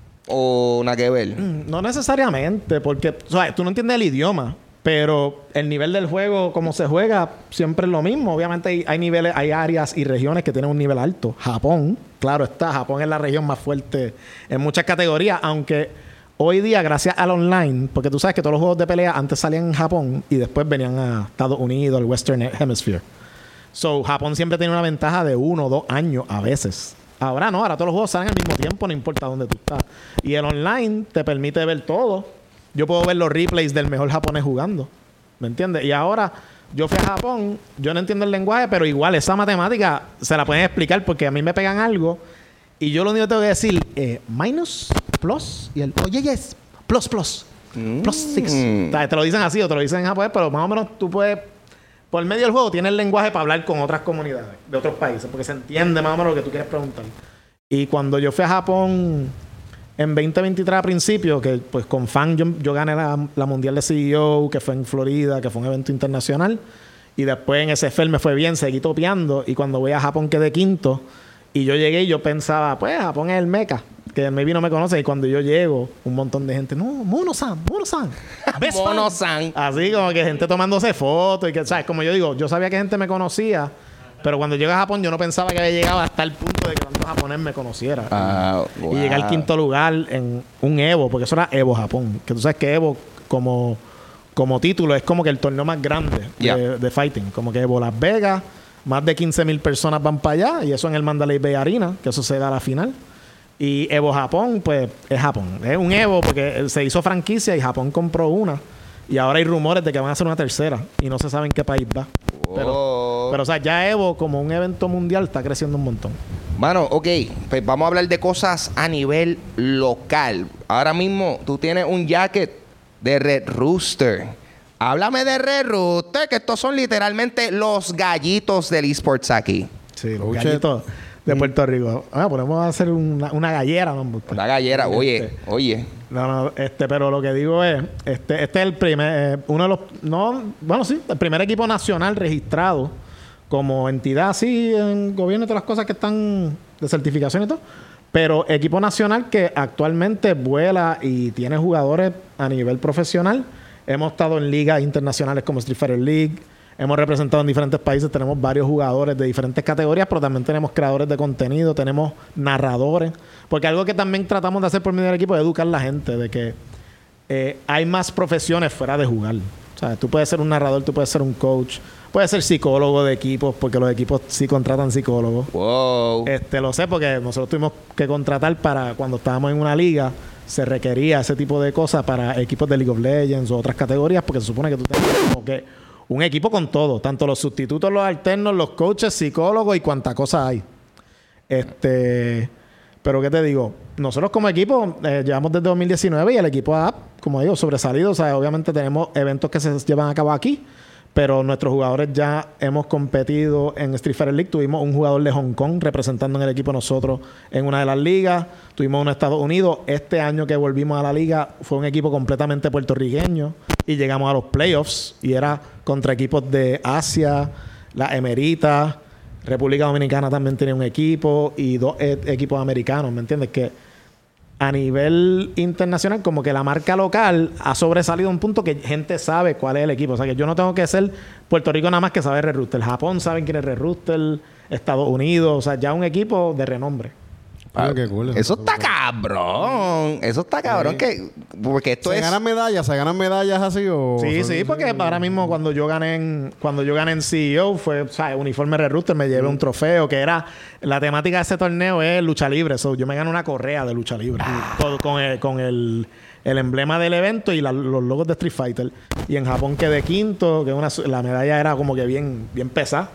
[SPEAKER 1] o nada que ver?
[SPEAKER 4] No necesariamente, porque o sea, tú no entiendes el idioma, pero el nivel del juego, como se juega, siempre es lo mismo. Obviamente hay, hay niveles, hay áreas y regiones que tienen un nivel alto. Japón, claro está, Japón es la región más fuerte en muchas categorías, aunque hoy día, gracias al online, porque tú sabes que todos los juegos de pelea antes salían en Japón y después venían a Estados Unidos, al Western Hemisphere. So, Japón siempre tiene una ventaja de uno o dos años a veces. Ahora no, ahora todos los juegos salen al mismo tiempo, no importa dónde tú estás. Y el online te permite ver todo. Yo puedo ver los replays del mejor japonés jugando. ¿Me entiendes? Y ahora, yo fui a Japón, yo no entiendo el lenguaje, pero igual esa matemática se la pueden explicar porque a mí me pegan algo y yo lo único que tengo que decir es minus, plus, y el, oye, yes, plus, plus, mm. plus six. O sea, te lo dicen así o te lo dicen en japonés, pero más o menos tú puedes, por medio del juego, tienes el lenguaje para hablar con otras comunidades de otros países, porque se entiende más o menos lo que tú quieres preguntar. Y cuando yo fui a Japón en veinte veintitrés a principio, que pues con Fan yo, yo gané la, la Mundial de C E O, que fue en Florida, que fue un evento internacional. Y después en S F L me fue bien, seguí topeando. Y cuando voy a Japón quedé quinto. Y yo llegué y yo pensaba, pues Japón es el meca. Que maybe no me conoce. Y cuando yo llego, un montón de gente, no, Mono-san, Mono-san.
[SPEAKER 1] Mono-san.
[SPEAKER 4] Así como que gente tomándose fotos. Y que, ¿sabes? Como yo digo, yo sabía que gente me conocía. Pero cuando llegué a Japón, yo no pensaba que había llegado hasta el punto de que tanto japonés me conociera. Ah, y, wow. y llegué al quinto lugar en un Evo, porque eso era Evo Japón. Que tú sabes que Evo, como, como título, es como que el torneo más grande yeah. de, de fighting. Como que Evo Las Vegas, más de quince mil personas van para allá. Y eso en el Mandalay Bay Arena, que eso se da a la final. Y Evo Japón, pues, es Japón. Es un Evo porque se hizo franquicia y Japón compró una. Y ahora hay rumores de que van a hacer una tercera. Y no se sabe en qué país va. Oh. Pero, pero, o sea, ya Evo, como un evento mundial, está creciendo un montón.
[SPEAKER 1] Mano, ok. Pues vamos a hablar de cosas a nivel local. Ahora mismo tú tienes un jacket de Red Rooster. Háblame de Red Rooster, que estos son literalmente los gallitos del eSports aquí.
[SPEAKER 4] Sí, los gallitos de Puerto Rico. Ah, podemos hacer una, una gallera, ¿no?
[SPEAKER 1] Una gallera, oye,
[SPEAKER 4] este,
[SPEAKER 1] oye.
[SPEAKER 4] No, no, este, pero lo que digo es, este, este es el primer, eh, uno de los, no, bueno, sí, el primer equipo nacional registrado como entidad, así, en gobierno y todas las cosas que están de certificación y todo, pero equipo nacional que actualmente vuela y tiene jugadores a nivel profesional. Hemos estado en ligas internacionales como Street Fighter League. Hemos representado en diferentes países, tenemos varios jugadores de diferentes categorías, pero también tenemos creadores de contenido, tenemos narradores. Porque algo que también tratamos de hacer por medio del equipo es educar a la gente de que eh, hay más profesiones fuera de jugar. O sea, tú puedes ser un narrador, tú puedes ser un coach, puedes ser psicólogo de equipos, porque los equipos sí contratan psicólogos.
[SPEAKER 1] Wow.
[SPEAKER 4] Este, lo sé porque nosotros tuvimos que contratar para cuando estábamos en una liga, se requería ese tipo de cosas para equipos de League of Legends o otras categorías, porque se supone que tú tengas como que un equipo con todo, tanto los sustitutos, los alternos, los coaches, psicólogos y cuánta cosa hay. Este, pero ¿qué te digo? Nosotros como equipo eh, llevamos desde dos mil diecinueve y el equipo ha, como digo, sobresalido. O sea, obviamente tenemos eventos que se llevan a cabo aquí, pero nuestros jugadores ya hemos competido en Street Fighter League. Tuvimos un jugador de Hong Kong representando en el equipo nosotros en una de las ligas. Tuvimos uno de Estados Unidos. Este año que volvimos a la liga fue un equipo completamente puertorriqueño y llegamos a los playoffs y era contra equipos de Asia, las Emeritas, República Dominicana también tenía un equipo y dos e- equipos americanos, ¿me entiendes? Que a nivel internacional, como que la marca local ha sobresalido a un punto que gente sabe cuál es el equipo. O sea, que yo no tengo que ser Puerto Rico nada más que saber Red Rooster. Japón saben quién es Red Rooster, Estados Unidos, o sea, ya un equipo de renombre.
[SPEAKER 1] Ah, qué cool, eso, eso está cabrón. Eso está cabrón. Sí. Que, porque esto
[SPEAKER 2] ¿Se
[SPEAKER 1] es...
[SPEAKER 2] ganan medallas? ¿Se ganan medallas así o...?
[SPEAKER 4] Sí, sí, porque sí. Ahora mismo cuando yo gané en, cuando yo gané en C E O fue, o sea, uniforme Red Rooster, me llevé mm. un trofeo que era... La temática de ese torneo es lucha libre. So, yo me gané una correa de lucha libre. Ah. Con, con, el, con el, el emblema del evento y la, los logos de Street Fighter. Y en Japón quedé quinto, que una, la medalla era como que bien, bien pesada.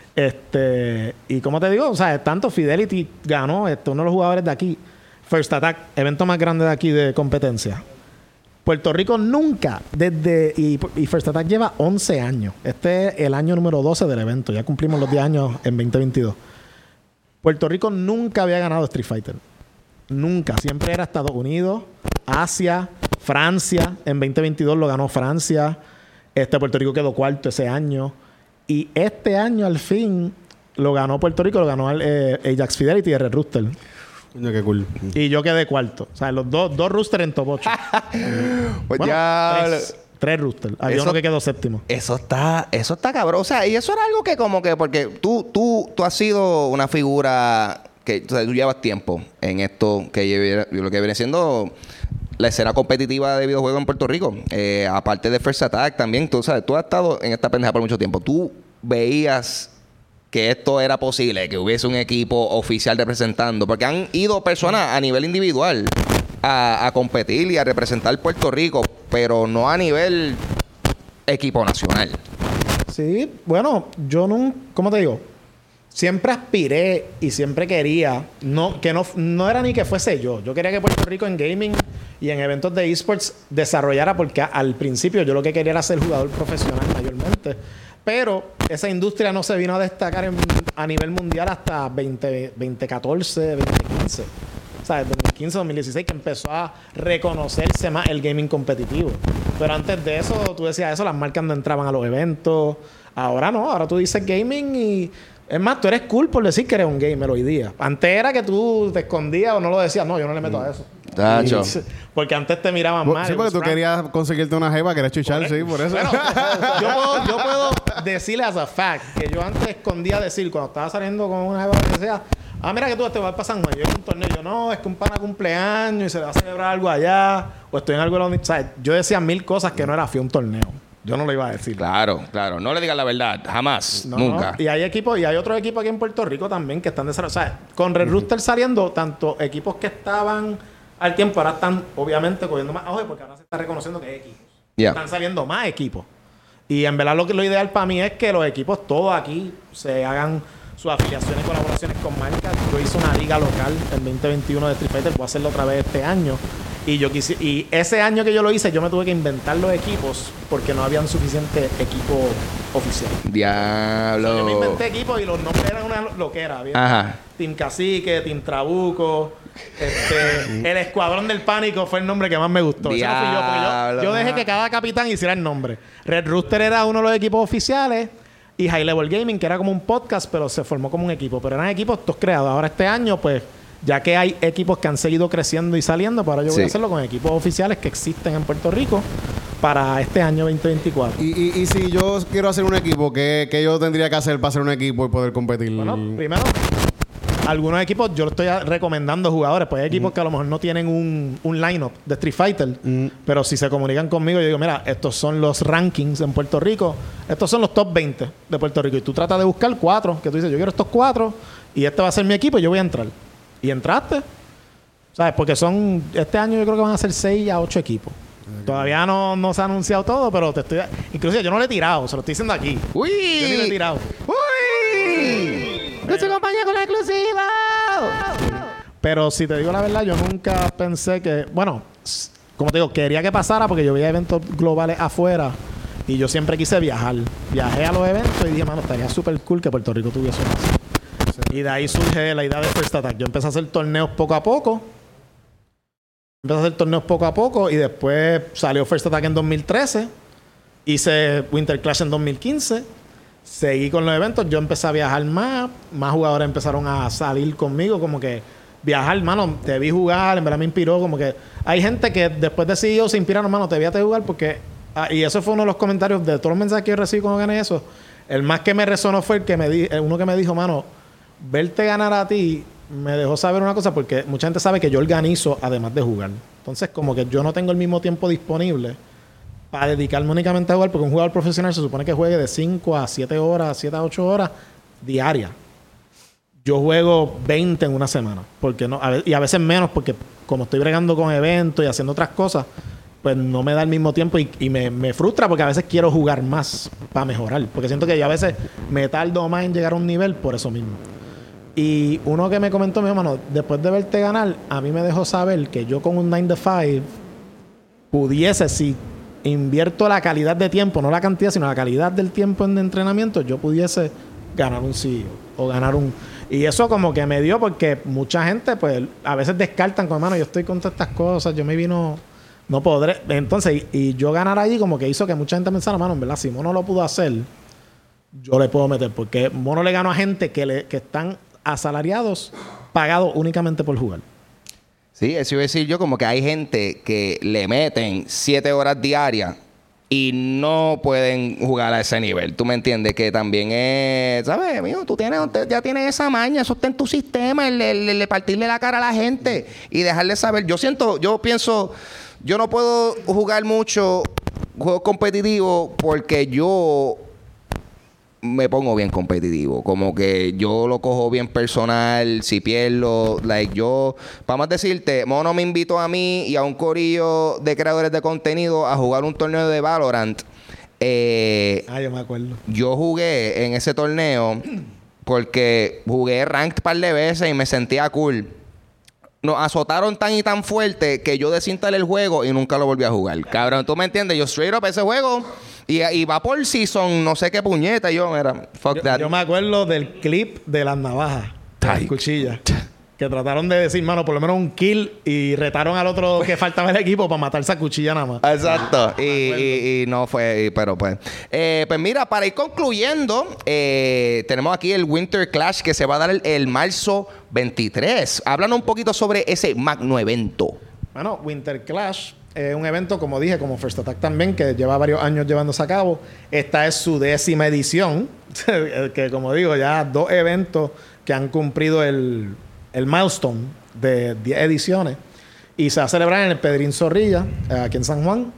[SPEAKER 4] Este, y como te digo, o sea, tanto Fidelity ganó, este, uno de los jugadores de aquí, First Attack, evento más grande de aquí de competencia. Puerto Rico nunca, desde, y, y First Attack lleva once años. Este es el año número doce del evento, ya cumplimos los diez años en veinte veintidós. Puerto Rico nunca había ganado Street Fighter. Nunca, siempre era Estados Unidos, Asia, Francia. En veinte veintidós lo ganó Francia. Este Puerto Rico quedó cuarto ese año. Y este año, al fin, lo ganó Puerto Rico, lo ganó eh, Ajax Fidelity y Red Rooster.
[SPEAKER 2] Coño, qué cool.
[SPEAKER 4] Y yo quedé cuarto. O sea, los dos, dos Rooster en top ocho.
[SPEAKER 1] Pues
[SPEAKER 4] bueno,
[SPEAKER 1] ya...
[SPEAKER 4] Tres, tres Rooster. Había eso, uno que quedó séptimo.
[SPEAKER 1] Eso está... Eso está cabrón. O sea, y eso era algo que como que... Porque tú, tú, tú has sido una figura que... O sea, tú llevas tiempo en esto que lleve, lo que viene siendo... la escena competitiva de videojuegos en Puerto Rico. Eh, aparte de First Attack también, tú sabes, tú has estado en esta pendeja por mucho tiempo. Tú veías que esto era posible, que hubiese un equipo oficial representando, porque han ido personas a nivel individual a, a competir y a representar Puerto Rico, pero no a nivel equipo nacional.
[SPEAKER 4] Sí, bueno, yo no, ¿cómo te digo? Siempre aspiré y siempre quería, no, que no, no era ni que fuese yo. Yo quería que Puerto Rico en gaming y en eventos de esports desarrollara, porque a, al principio yo lo que quería era ser jugador profesional mayormente. Pero esa industria no se vino a destacar en, a nivel mundial hasta veinte, veinte catorce, veinte quince. O sea, dos mil quince, dos mil dieciséis, que empezó a reconocerse más el gaming competitivo. Pero antes de eso, tú decías eso, las marcas no entraban a los eventos. Ahora no, ahora tú dices gaming y... Es más, tú eres cool por decir que eres un gamer hoy día. Antes era que tú te escondías o no lo decías. No, yo no le meto a eso.
[SPEAKER 1] Tacho.
[SPEAKER 4] Y, porque antes te miraban mal.
[SPEAKER 2] Sí, porque tú querías conseguirte una jeva, querías chuchar, sí, por eso.
[SPEAKER 4] Bueno, yo, puedo, yo puedo decirle as a fact que yo antes escondía decir, cuando estaba saliendo con una jeva que sea, ah, mira que tú te vas a pasar un año, un torneo. Yo, no, es que un pana cumpleaños y se le va a celebrar algo allá. O estoy en algo de la universidad. Yo decía mil cosas que no era, fui a un torneo. Yo no lo iba a decir.
[SPEAKER 1] Claro, claro. No le digas la verdad. Jamás.
[SPEAKER 4] No,
[SPEAKER 1] Nunca.
[SPEAKER 4] No. Y hay equipos, y hay otros equipos aquí en Puerto Rico también que están desarrollando. O sea, con Red Rooster saliendo, tanto equipos que estaban al tiempo, ahora están obviamente cogiendo más auge porque ahora se está reconociendo que hay equipos.
[SPEAKER 1] Yeah.
[SPEAKER 4] Están saliendo más equipos. Y en verdad lo que lo ideal para mí es que los equipos todos aquí se hagan sus afiliaciones y colaboraciones con marcas. Yo hice una liga local en veinte veintiuno de Street Fighter, voy a hacerlo otra vez este año. Y yo quise, y ese año que yo lo hice, yo me tuve que inventar los equipos porque no habían suficiente equipo oficial.
[SPEAKER 1] Diablo.
[SPEAKER 4] Yo me inventé equipos y los nombres eran una loquera. ¿Bien?
[SPEAKER 1] Ajá.
[SPEAKER 4] Team Cacique, Team Trabuco, este, el Escuadrón del Pánico fue el nombre que más me gustó. Ese no fui yo, porque yo, yo dejé que cada capitán hiciera el nombre. Red Rooster era uno de los equipos oficiales y High Level Gaming, que era como un podcast, pero se formó como un equipo. Pero eran equipos todos creados. Ahora este año, pues, ya que hay equipos que han seguido creciendo y saliendo, pues ahora yo voy
[SPEAKER 1] sí.
[SPEAKER 4] a hacerlo con equipos oficiales que existen en Puerto Rico para este año veinte veinticuatro.
[SPEAKER 2] Y, y, y si yo quiero hacer un equipo, ¿qué, ¿qué yo tendría que hacer para hacer un equipo y poder competir?
[SPEAKER 4] Bueno, primero, algunos equipos, yo lo estoy recomendando jugadores, pues hay equipos mm. que a lo mejor no tienen un, un line-up de Street Fighter, mm. pero si se comunican conmigo, yo digo, mira, estos son los rankings en Puerto Rico, estos son los top veinte de Puerto Rico, y tú tratas de buscar cuatro, que tú dices, yo quiero estos cuatro, y este va a ser mi equipo y yo voy a entrar. Y entraste, ¿sabes? Porque son, este año yo creo que van a ser seis a ocho equipos. Okay. Todavía no, no se ha anunciado todo, pero te estoy... Inclusive yo no le he tirado, se lo estoy diciendo aquí.
[SPEAKER 1] ¡Uy!
[SPEAKER 4] Yo ni le he tirado.
[SPEAKER 1] ¡Uy! ¡No se acompaña con la exclusiva!
[SPEAKER 4] Pero si te digo la verdad, yo nunca pensé que... Bueno, como te digo, quería que pasara porque yo veía eventos globales afuera y yo siempre quise viajar. Viajé a los eventos y dije, mano, estaría súper cool que Puerto Rico tuviese una así. Y de ahí surge la idea de First Attack. Yo empecé a hacer torneos poco a poco. Empecé a hacer torneos poco a poco y después salió First Attack en dos mil trece. Hice Winter Clash en dos mil quince. Seguí con los eventos. Yo empecé a viajar más. Más jugadores empezaron a salir conmigo. Como que viajar, mano, te vi jugar. En verdad me inspiró. Como que hay gente que después de C E O se inspiraron, mano, te vi a te jugar porque... Ah, y eso fue uno de los comentarios de todos los mensajes que yo recibí cuando gané eso. El más que me resonó fue el que me di, uno que me dijo, mano, verte ganar a ti me dejó saber una cosa porque mucha gente sabe que yo organizo además de jugar. Entonces, como que yo no tengo el mismo tiempo disponible para dedicarme únicamente a jugar, porque un jugador profesional se supone que juegue de cinco a siete horas, siete a ocho horas diarias. Yo juego veinte en una semana, porque no, a veces, y a veces menos, porque como estoy bregando con eventos y haciendo otras cosas, pues no me da el mismo tiempo y, y me, me frustra porque a veces quiero jugar más para mejorar, porque siento que yo a veces me tardo más en llegar a un nivel por eso mismo. Y uno que me comentó, mi hermano, después de verte ganar, a mí me dejó saber que yo con un nine to five pudiese, si invierto la calidad de tiempo, no la cantidad, sino la calidad del tiempo en entrenamiento, yo pudiese ganar un C E O o ganar un... Y eso como que me dio porque mucha gente, pues, a veces descartan con, hermano, yo estoy con todas estas cosas, yo me vino... No podré... Entonces, y, y yo ganar ahí como que hizo que mucha gente pensara, mano, en verdad, si Mono lo pudo hacer, yo le puedo meter. Porque Mono le ganó a gente que, le, que están asalariados, pagados únicamente por jugar.
[SPEAKER 1] Sí, eso iba a decir yo, como que hay gente que le meten siete horas diarias y no pueden jugar a ese nivel. ¿Tú me entiendes? Que también es... ¿Sabes, amigo? Tú tienes, ya tienes esa maña. Eso está en tu sistema. El, el, el, el partirle la cara a la gente y dejarle saber. Yo siento... Yo pienso... Yo no puedo jugar mucho juegos competitivos porque yo me pongo bien competitivo. Como que yo lo cojo bien personal. Si pierdo, like yo... Vamos a decirte, Mono me invitó a mí y a un corillo de creadores de contenido a jugar un torneo de Valorant Eh,
[SPEAKER 4] Ah, yo me acuerdo.
[SPEAKER 1] yo jugué en ese torneo porque jugué ranked par de veces y me sentía cool. Nos azotaron tan y tan fuerte que yo desinstalé el juego y nunca lo volví a jugar. Cabrón, ¿tú me entiendes? Yo straight up ese juego y, y va por season, no sé qué puñeta. Y yo, mira, fuck
[SPEAKER 4] Yo,
[SPEAKER 1] that.
[SPEAKER 4] yo me acuerdo del clip de las navajas, de las
[SPEAKER 1] Ay.
[SPEAKER 4] cuchillas. Que trataron de decir, mano, por lo menos un kill y retaron al otro que faltaba el equipo para matar esa cuchilla nada más.
[SPEAKER 1] Exacto. Y, y- y no fue, y- pero pues. Eh, pues mira, para ir concluyendo, eh, tenemos aquí el Winter Clash que se va a dar el, el marzo veintitrés. Háblanos un poquito sobre ese magno evento.
[SPEAKER 4] Bueno, Winter Clash es un evento, como dije, como First Attack también, que lleva varios años llevándose a cabo. Esta es su décima edición, que como digo, ya dos eventos que han cumplido el, el milestone de diez ediciones. Y se va a celebrar en el Pedrín Zorrilla, eh, aquí en San Juan.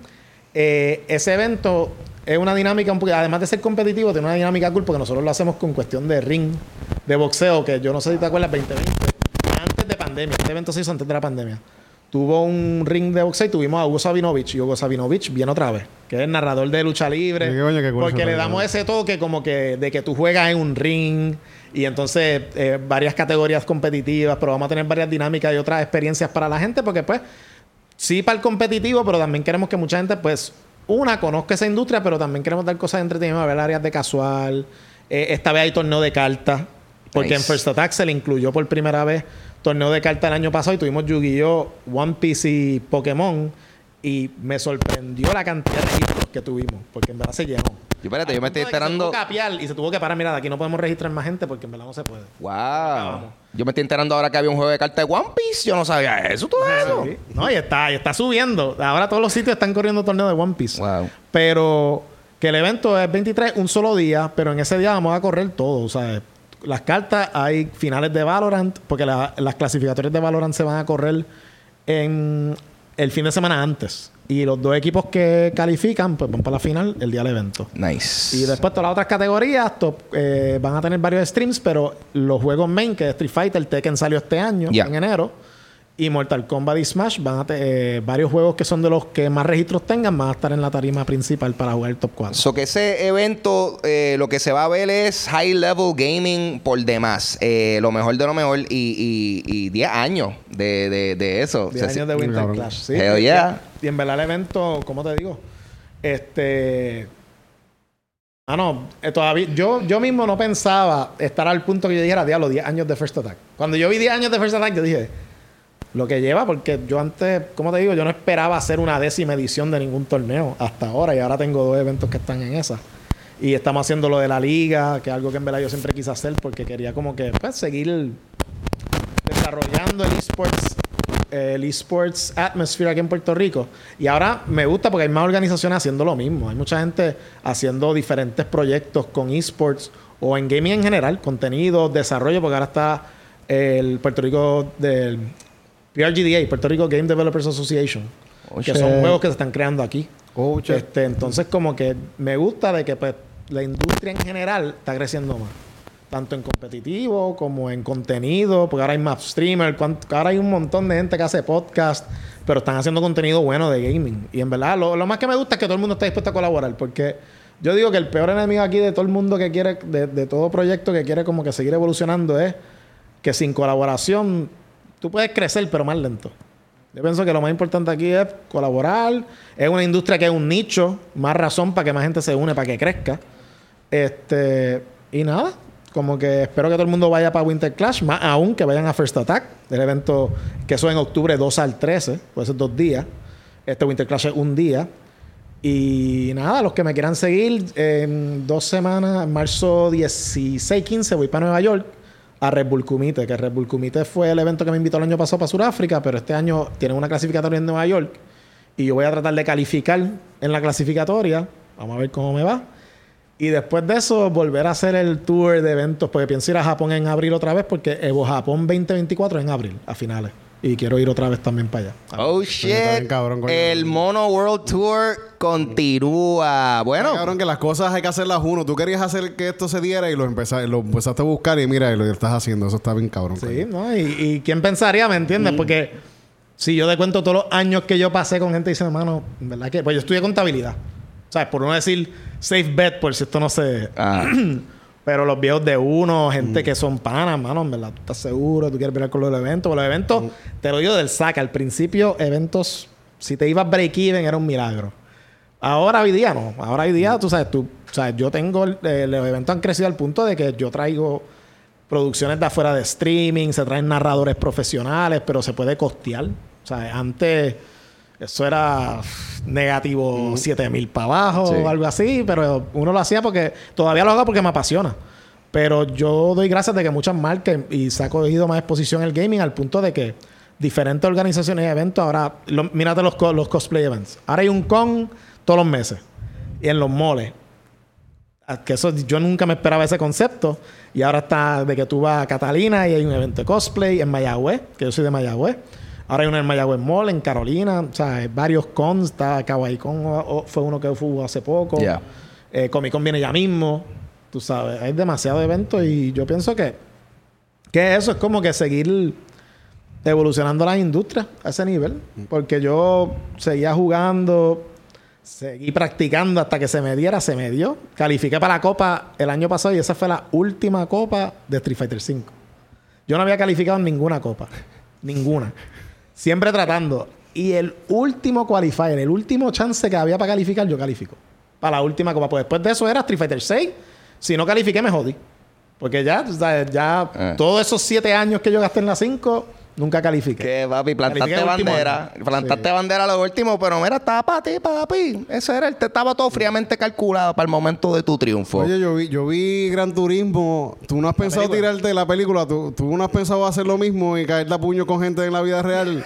[SPEAKER 4] Eh, ese evento es una dinámica un poquito, además de ser competitivo, tiene una dinámica cool porque nosotros lo hacemos con cuestión de ring, de boxeo, que yo no sé si te acuerdas, veinte veinte, antes de pandemia. Este evento se hizo antes de la pandemia. Tuvo un ring de boxeo y tuvimos a Hugo Sabinovich. Y Hugo Sabinovich viene otra vez, que es el narrador de lucha libre.
[SPEAKER 2] Sí, qué coño, qué cool
[SPEAKER 4] porque
[SPEAKER 2] ese
[SPEAKER 4] le
[SPEAKER 2] rollo.
[SPEAKER 4] damos ese toque como que de que tú juegas en un ring y entonces eh, varias categorías competitivas, pero vamos a tener varias dinámicas y otras experiencias para la gente porque pues sí para el competitivo, pero también queremos que mucha gente pues una conozca esa industria, pero también queremos dar cosas de entretenimiento, ver áreas de casual. Eh, esta vez hay torneo de cartas. Porque
[SPEAKER 1] Nice.
[SPEAKER 4] en First Attack se le incluyó por primera vez torneo de cartas el año pasado y tuvimos Yu-Gi-Oh, One Piece y Pokémon. Y me sorprendió la cantidad de registros que tuvimos, porque en verdad se llenó.
[SPEAKER 1] Yo, espérate, yo me estoy
[SPEAKER 4] Al punto de que Se
[SPEAKER 1] enterando.
[SPEAKER 4] tuvo que apiar y se tuvo que parar. Mira, de aquí no podemos registrar más gente porque en verdad no se puede.
[SPEAKER 1] Wow. Yo me estoy enterando ahora que había un juego de cartas de One Piece. Yo no sabía eso, todo eso.
[SPEAKER 4] Sí. No, y está, y está subiendo. Ahora todos los sitios están corriendo torneo de One Piece.
[SPEAKER 1] Wow.
[SPEAKER 4] Pero que el evento es veintitrés, un solo día, pero en ese día vamos a correr todo, ¿sabes? Las cartas, hay finales de Valorant, porque la- las clasificatorias de Valorant se van a correr en el fin de semana antes. Y los dos equipos que califican, pues van para la final el día del evento.
[SPEAKER 1] Nice.
[SPEAKER 4] Y después todas las otras categorías top, eh, van a tener varios streams, pero los juegos main, que es Street Fighter, Tekken salió este año,
[SPEAKER 1] Ya.
[SPEAKER 4] en enero, y Mortal Kombat y Smash, van a te- eh, varios juegos que son de los que más registros tengan, van a estar en la tarima principal para jugar el top cuatro.
[SPEAKER 1] So que ese evento, eh, lo que se va a ver es high level gaming por demás. Eh, lo mejor de lo mejor. Y, y, y diez años de, de, de eso.
[SPEAKER 4] diez
[SPEAKER 1] O sea,
[SPEAKER 4] años de Winter
[SPEAKER 2] cabrón.
[SPEAKER 4] Clash. Sí.
[SPEAKER 1] Hell
[SPEAKER 4] Y-
[SPEAKER 1] yeah.
[SPEAKER 4] Y en verdad el evento, ¿cómo te digo? Este... Ah, no. eh, todavía... Yo, yo mismo no pensaba estar al punto que yo dijera, diablo, diez años de First Attack. Cuando yo vi diez años de First Attack, yo dije... Lo que lleva, porque yo antes, ¿cómo te digo? Yo no esperaba hacer una décima edición de ningún torneo hasta ahora. Y ahora tengo dos eventos que están en esa. Y estamos haciendo lo de la liga, que es algo que en verdad yo siempre quise hacer porque quería como que, pues, seguir desarrollando el esports, el esports atmosphere aquí en Puerto Rico. Y ahora me gusta porque hay más organizaciones haciendo lo mismo. Hay mucha gente haciendo diferentes proyectos con esports o en gaming en general, contenido, desarrollo, porque ahora está el Puerto Rico del P R G D A, Puerto Rico Game Developers Association,
[SPEAKER 1] Oh,
[SPEAKER 4] que
[SPEAKER 1] shit.
[SPEAKER 4] son juegos que se están creando aquí.
[SPEAKER 2] Oh, shit.
[SPEAKER 4] Este, entonces, como que me gusta de que pues, la industria en general está creciendo más. Tanto en competitivo como en contenido, porque ahora hay más streamers, ahora hay un montón de gente que hace podcast, pero están haciendo contenido bueno de gaming. Y en verdad, lo, lo más que me gusta es que todo el mundo está dispuesto a colaborar, porque yo digo que el peor enemigo aquí de todo el mundo que quiere, de, de todo proyecto que quiere como que seguir evolucionando es que sin colaboración tú puedes crecer, pero más lento. Yo pienso que lo más importante aquí es colaborar. Es una industria que es un nicho, más razón para que más gente se une, para que crezca. Este, y nada, como que espero que todo el mundo vaya para Winter Clash, más aún que vayan a First Attack, el evento que eso en octubre dos al trece, puede ser dos días. Este Winter Clash es un día. Y nada, los que me quieran seguir, en dos semanas, en marzo dieciséis quince, voy para Nueva York a Red Bull Kumite, que Red Bull Kumite fue el evento que me invitó el año pasado para Sudáfrica, pero este año tienen una clasificatoria en Nueva York y yo voy a tratar de calificar en la clasificatoria. Vamos a ver cómo me va. Y después de eso, volver a hacer el tour de eventos, porque pienso ir a Japón en abril otra vez, porque Evo Japón veinte veinticuatro es en abril, a finales. Y quiero ir otra vez también para allá.
[SPEAKER 1] Oh
[SPEAKER 2] Está bien
[SPEAKER 1] shit.
[SPEAKER 2] cabrón, coño.
[SPEAKER 1] El Mono World Tour continúa. Bueno.
[SPEAKER 2] Cabrón, que las cosas hay que hacerlas uno. Tú querías hacer que esto se diera y lo empezaste, lo empezaste a buscar y mira, y lo que estás haciendo. Eso está bien cabrón.
[SPEAKER 4] Sí,
[SPEAKER 2] coño.
[SPEAKER 4] ¿no? Y, y quién pensaría, ¿me entiendes? Porque si yo te cuento todos los años que yo pasé con gente diciendo, hermano, en verdad que... Pues yo estudié contabilidad. sea, por no decir safe bet, por si esto no se...
[SPEAKER 1] Ah.
[SPEAKER 4] Pero los videos de uno, gente mm. que son panas, mano, en verdad, tú estás seguro, tú quieres ver con los eventos. Los eventos, mm. te lo digo del saca. Al principio, eventos, si te ibas break-even, era un milagro. Ahora hoy día no. Ahora hoy día, mm. tú sabes, tú, o sea, yo tengo, eh, los eventos han crecido al punto de que yo traigo producciones de afuera de streaming, se traen narradores profesionales, pero se puede costear. O sea, antes eso era negativo mm. siete mil para abajo sí. o algo así, pero uno lo hacía porque todavía lo hago porque me apasiona. Pero yo doy gracias de que muchas marcas y se ha cogido más exposición en el gaming al punto de que diferentes organizaciones y eventos ahora, lo, mírate los, los cosplay events. Ahora hay un con todos los meses y en los moles. Que eso yo nunca me esperaba ese concepto y ahora está de que tú vas a Catalina y hay un evento de cosplay en Mayagüez, que yo soy de Mayagüez. Ahora hay uno en Mayagüez Mall, en Carolina. O sea, hay varios cons. Está Kawaii Con, o, o, fue uno que hubo hace poco. Yeah. Eh, Comic Con viene ya mismo. Tú sabes, hay demasiados eventos y yo pienso que, que eso es como que seguir evolucionando la industria a ese nivel. Porque yo seguía jugando, seguí practicando hasta que se me diera, se me dio. Califiqué para la Copa el año pasado y esa fue la última Copa de Street Fighter cinco. Yo no había calificado en ninguna Copa. Ninguna. Siempre tratando. Y el último qualifier, el último chance que había para calificar, yo califico. Para la última Copa. Pues después de eso era Street Fighter seis. Si no califiqué, me jodí. Porque ya, o sea, ya eh. todos esos siete años que yo gasté en la cinco, nunca califiqué.
[SPEAKER 1] Que, papi, plantaste bandera. Plantaste sí. bandera lo último, pero mira, estaba para ti, papi. Ese era el... Te estaba todo fríamente calculado para el momento de tu triunfo.
[SPEAKER 2] Oye, yo vi, yo vi Gran Turismo. ¿Tú no has ¿La pensado película? tirarte la película? ¿Tú, ¿Tú no has pensado hacer lo mismo y caerte a puño con gente en la vida real?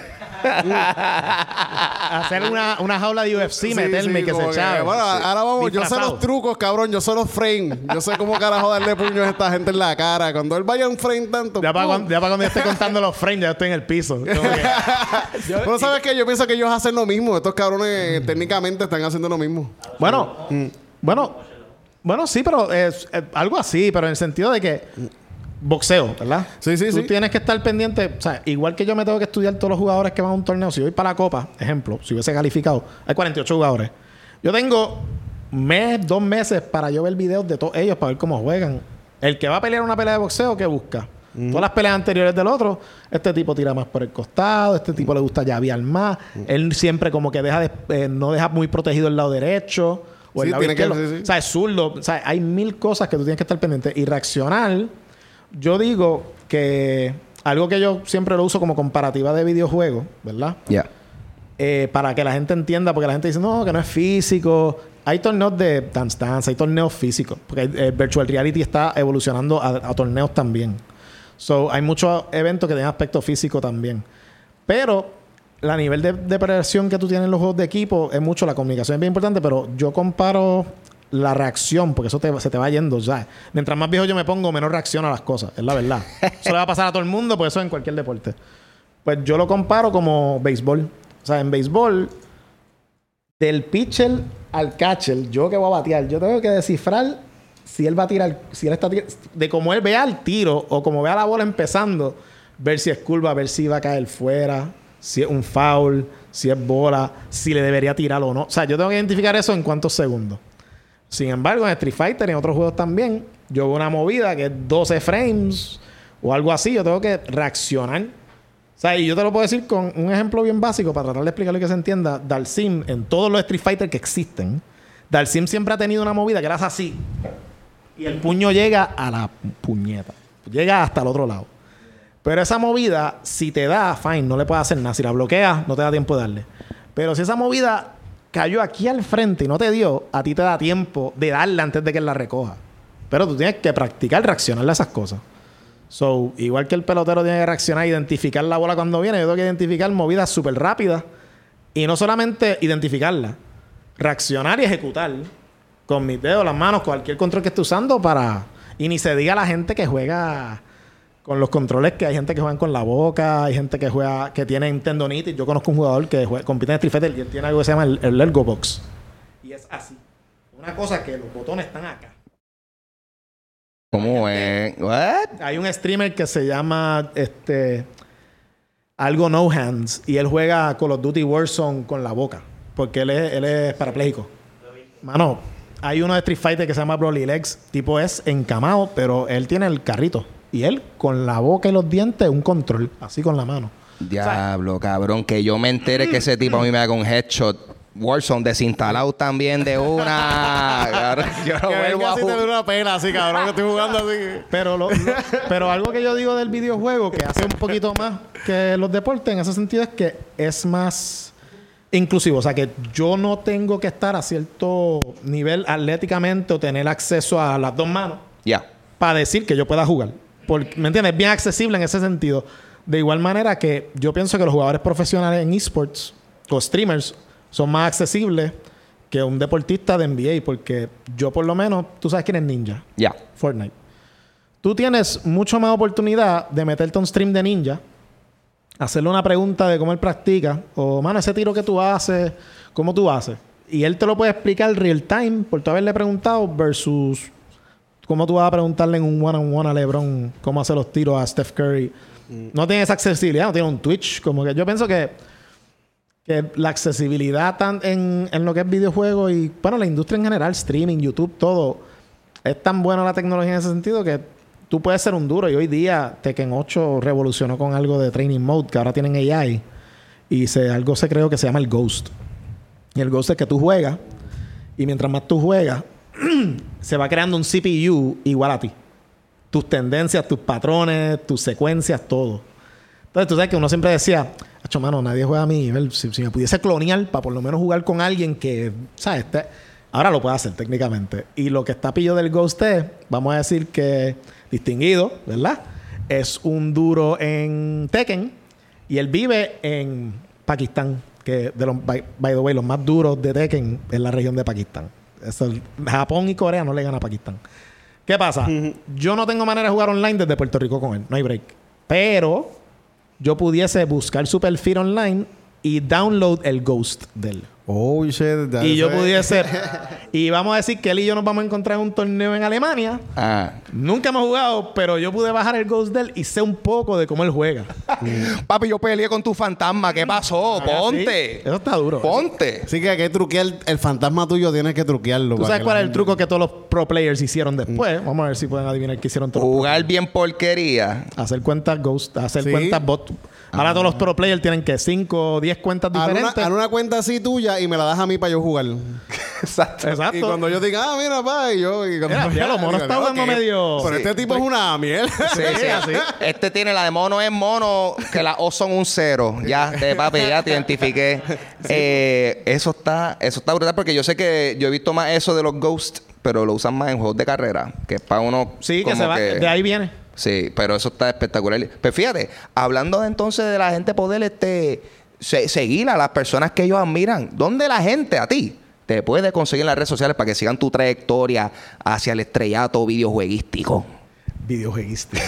[SPEAKER 4] Hacer una, una jaula de U F C, sí, meterme sí, que se echaba.
[SPEAKER 2] Bueno, sí. ahora vamos, disfrazado. Yo sé los trucos, cabrón. Yo sé los frames. Yo sé cómo carajo darle puños a esta gente en la cara. Cuando él vaya a un frame tanto.
[SPEAKER 4] Ya para cuando, cuando yo esté contando los frames, ya estoy en el piso. Que...
[SPEAKER 2] yo, Pero sabes que yo pienso que ellos hacen lo mismo. Estos cabrones mm. técnicamente están haciendo lo mismo.
[SPEAKER 4] Bueno, mm. bueno, bueno, sí, pero es, es algo así, pero en el sentido de que boxeo, ¿verdad?
[SPEAKER 2] Sí, sí,
[SPEAKER 4] Tú
[SPEAKER 2] sí.
[SPEAKER 4] Tú tienes que estar pendiente. O sea, igual que yo me tengo que estudiar todos los jugadores que van a un torneo. Si voy para la Copa, ejemplo, si hubiese calificado, hay cuarenta y ocho jugadores. Yo tengo mes, dos meses para yo ver videos de todos ellos para ver cómo juegan. El que va a pelear una pelea de boxeo, ¿qué busca? Mm. Todas las peleas anteriores del otro, este tipo tira más por el costado, este tipo le gusta llavear más. Mm. Él siempre como que deja de, eh, no deja muy protegido el lado derecho o el
[SPEAKER 2] sí,
[SPEAKER 4] lado izquierdo. Que, sí, sí.
[SPEAKER 2] O
[SPEAKER 4] sea, es zurdo. O sea, hay mil cosas que tú tienes que estar pendiente. Y reaccionar... Yo digo que algo que yo siempre lo uso como comparativa de videojuegos, ¿verdad?
[SPEAKER 1] Ya. Yeah.
[SPEAKER 4] Eh, para que la gente entienda, porque la gente dice, no, que no es físico. Hay torneos de Dance Dance, hay torneos físicos. Porque el eh, Virtual Reality está evolucionando a, a torneos también. So, hay muchos eventos que tienen aspecto físico también. Pero la nivel de, de presión que tú tienes en los juegos de equipo es mucho, la comunicación es bien importante, pero yo comparo la reacción, porque eso te, se te va yendo, ¿sabes? Mientras más viejo yo me pongo, menos reacciono a las cosas. Es la verdad. Eso le va a pasar a todo el mundo, pues eso en cualquier deporte. Pues yo lo comparo como béisbol. O sea, en béisbol, del pitcher al catcher, yo que voy a batear, yo tengo que descifrar si él va a tirar, si él está tirando, de cómo él vea el tiro o como vea la bola empezando, ver si es curva, ver si va a caer fuera, si es un foul, si es bola, si le debería tirar o no. O sea, yo tengo que identificar eso en cuántos segundos. Sin embargo, en Street Fighter y en otros juegos también, yo veo una movida que es doce frames o algo así. Yo tengo que reaccionar. O sea, y yo te lo puedo decir con un ejemplo bien básico para tratar de explicarlo y que se entienda. Dalsim, en todos los Street Fighter que existen, Dalsim siempre ha tenido una movida que era así. Y el puño llega a la puñeta. Llega hasta el otro lado. Pero esa movida, si te da, fine, no le puedes hacer nada. Si la bloqueas, no te da tiempo de darle. Pero si esa movida cayó aquí al frente y no te dio, a ti te da tiempo de darle antes de que él la recoja. Pero tú tienes que practicar reaccionar a esas cosas. So, igual que el pelotero tiene que reaccionar, identificar la bola cuando viene, yo tengo que identificar movidas súper rápidas y no solamente identificarla, reaccionar y ejecutar con mis dedos, las manos, cualquier control que esté usando para... Y ni se diga a la gente que juega con los controles, que hay gente que juega con la boca, hay gente que juega, que tiene tendonitis. Yo conozco un jugador que juega, compite en Street Fighter y él tiene algo que se llama el, el Ergo Box. Y es así. Una cosa que los botones están acá.
[SPEAKER 1] ¿Cómo es? ¿What?
[SPEAKER 4] Hay un streamer que se llama este algo No Hands y él juega Call of Duty Warzone con la boca porque él es, él es parapléjico. Mano, hay uno de Street Fighter que se llama Broly Legs. Tipo es encamado, pero él tiene el carrito. Y él, con la boca y los dientes, un control. Así con la mano.
[SPEAKER 1] Diablo, o sea, cabrón. Que yo me entere que ese tipo a mí me haga un headshot. Warzone desinstalado también de una. Cabrón, yo no vuelvo a
[SPEAKER 2] jugar. Te una pena así, cabrón, que estoy jugando así.
[SPEAKER 4] Pero, lo, lo, pero algo que yo digo del videojuego que hace un poquito más que los deportes en ese sentido es que es más inclusivo. O sea, que yo no tengo que estar a cierto nivel atléticamente o tener acceso a las dos manos
[SPEAKER 1] yeah.
[SPEAKER 4] para decir que yo pueda jugar. Porque, ¿me entiendes? Es bien accesible en ese sentido. De igual manera que yo pienso que los jugadores profesionales en esports o streamers son más accesibles que un deportista de N B A. Porque yo, por lo menos, tú sabes quién es Ninja.
[SPEAKER 1] Ya. Yeah.
[SPEAKER 4] Fortnite. Tú tienes mucho más oportunidad de meterte a un stream de Ninja, hacerle una pregunta de cómo él practica, o, mano, ese tiro que tú haces, cómo tú haces. Y él te lo puede explicar real time por tú haberle preguntado versus cómo tú vas a preguntarle en un one-on-one a LeBron cómo hace los tiros a Steph Curry. Mm. No tiene esa accesibilidad, no tiene un Twitch. Como que yo pienso que que la accesibilidad tan en, en lo que es videojuegos y, bueno, la industria en general, streaming, YouTube, todo, es tan buena la tecnología en ese sentido que tú puedes ser un duro. Y hoy día Tekken ocho revolucionó con algo de Training Mode, que ahora tienen A I. Y se, algo se creó que se llama el Ghost. Y el Ghost es que tú juegas y mientras más tú juegas, se va creando un C P U igual a ti. Tus tendencias, tus patrones, tus secuencias, todo. Entonces, tú sabes que uno siempre decía... Acho, mano, nadie juega a mi nivel. Si, si me pudiese clonear para por lo menos jugar con alguien que, ¿sabes? Este, ahora lo puede hacer técnicamente. Y lo que está pillo del Ghost es, vamos a decir que distinguido, ¿verdad? Es un duro en Tekken y él vive en Pakistán. Que de los, by, by the way, los más duros de Tekken es la región de Pakistán. Eso, Japón y Corea no le ganan a Pakistán. ¿Qué pasa? Uh-huh. Yo no tengo manera de jugar online desde Puerto Rico con él. No hay break. Pero... yo pudiese buscar su perfil online y download el Ghost de él.
[SPEAKER 2] Oh, shit.
[SPEAKER 4] Y yo pudiese... y vamos a decir que él y yo nos vamos a encontrar en un torneo en Alemania. Ah. Nunca hemos jugado, pero yo pude bajar el Ghost de él y sé un poco de cómo él juega.
[SPEAKER 1] mm. Papi, yo peleé con tu fantasma. ¿Qué pasó? Ah, Ponte.
[SPEAKER 4] Sí. Eso está duro.
[SPEAKER 1] Ponte.
[SPEAKER 2] Así que hay que truquear... El fantasma tuyo tienes que truquearlo.
[SPEAKER 4] ¿Tú sabes cuál es el truco que todos los pro players hicieron después? Mm. Vamos a ver si pueden adivinar qué hicieron todos.
[SPEAKER 1] Jugar bien porquería.
[SPEAKER 4] Hacer cuentas Ghost. Hacer ¿Sí? cuentas bot. Ahora ah. todos los pro players tienen que cinco o diez cuentas diferentes.
[SPEAKER 2] Haz una, una cuenta así tuya y me la das a mí para yo jugar.
[SPEAKER 4] Exacto. Exacto.
[SPEAKER 2] Y cuando yo diga, ah, mira, pa, y yo... Y cuando
[SPEAKER 4] mira, ya lo mono está jugando okay. medio...
[SPEAKER 2] Pero sí. este tipo pues, es una mierda.
[SPEAKER 1] Sí, sí, así. Este tiene la de mono es mono, que las O son un cero. Ya, de papi, ya te identifiqué. Sí. Eh, eso está... Eso está brutal porque yo sé que... Yo he visto más eso de los ghosts, pero lo usan más en juegos de carrera. Que es para uno...
[SPEAKER 4] Sí, que se va... Que, de ahí viene.
[SPEAKER 1] Sí, pero eso está espectacular. Pero fíjate, hablando de entonces de la gente poder este, se, seguir a las personas que ellos admiran, ¿dónde la gente a ti te puede conseguir en las redes sociales para que sigan tu trayectoria hacia el estrellato videojueguístico?
[SPEAKER 4] Videojueguístico.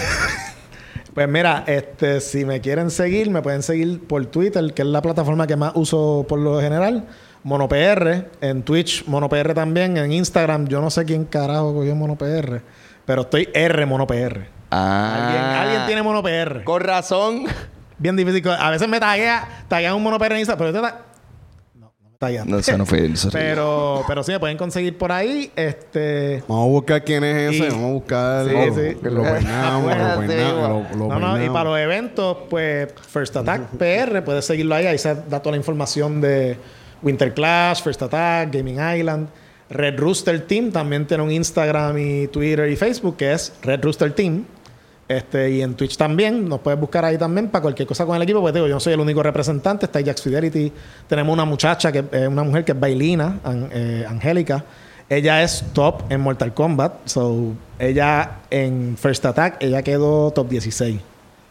[SPEAKER 4] Pues mira, este, si me quieren seguir, me pueden seguir por Twitter, que es la plataforma que más uso por lo general. MonoPR, en Twitch, MonoPR también, en Instagram, yo no sé quién carajo cogió MonoPR, pero estoy R MonoPR.
[SPEAKER 1] Ah.
[SPEAKER 4] ¿Alguien, alguien tiene MonoPR.
[SPEAKER 1] Con razón.
[SPEAKER 4] Bien difícil. A veces me taguea, taguea un MonoPR en Instagram, pero yo te ta... No, no me taguea.
[SPEAKER 1] No, eso no fue eso.
[SPEAKER 4] Pero, pero sí, me pueden conseguir por ahí. Este...
[SPEAKER 2] Vamos a buscar quién es ese. Y... Vamos a buscar...
[SPEAKER 4] Sí,
[SPEAKER 2] oh,
[SPEAKER 4] sí.
[SPEAKER 2] Que lo peinamos, lo peinamos. Lo, lo
[SPEAKER 4] no, no. Y para los eventos, pues... First Attack P R. Puedes seguirlo ahí. Ahí se da toda la información de Winter Clash, First Attack, Gaming Island... Red Rooster Team también tiene un Instagram y Twitter y Facebook que es Red Rooster Team. Este, y en Twitch también. Nos puedes buscar ahí también para cualquier cosa con el equipo. Porque te digo, yo no soy el único representante. Está Jax Fidelity. Tenemos una muchacha, que es eh, una mujer que es bailina, an, eh, Angélica. Ella es top en Mortal Kombat. So, ella en First Attack, ella quedó top dieciséis.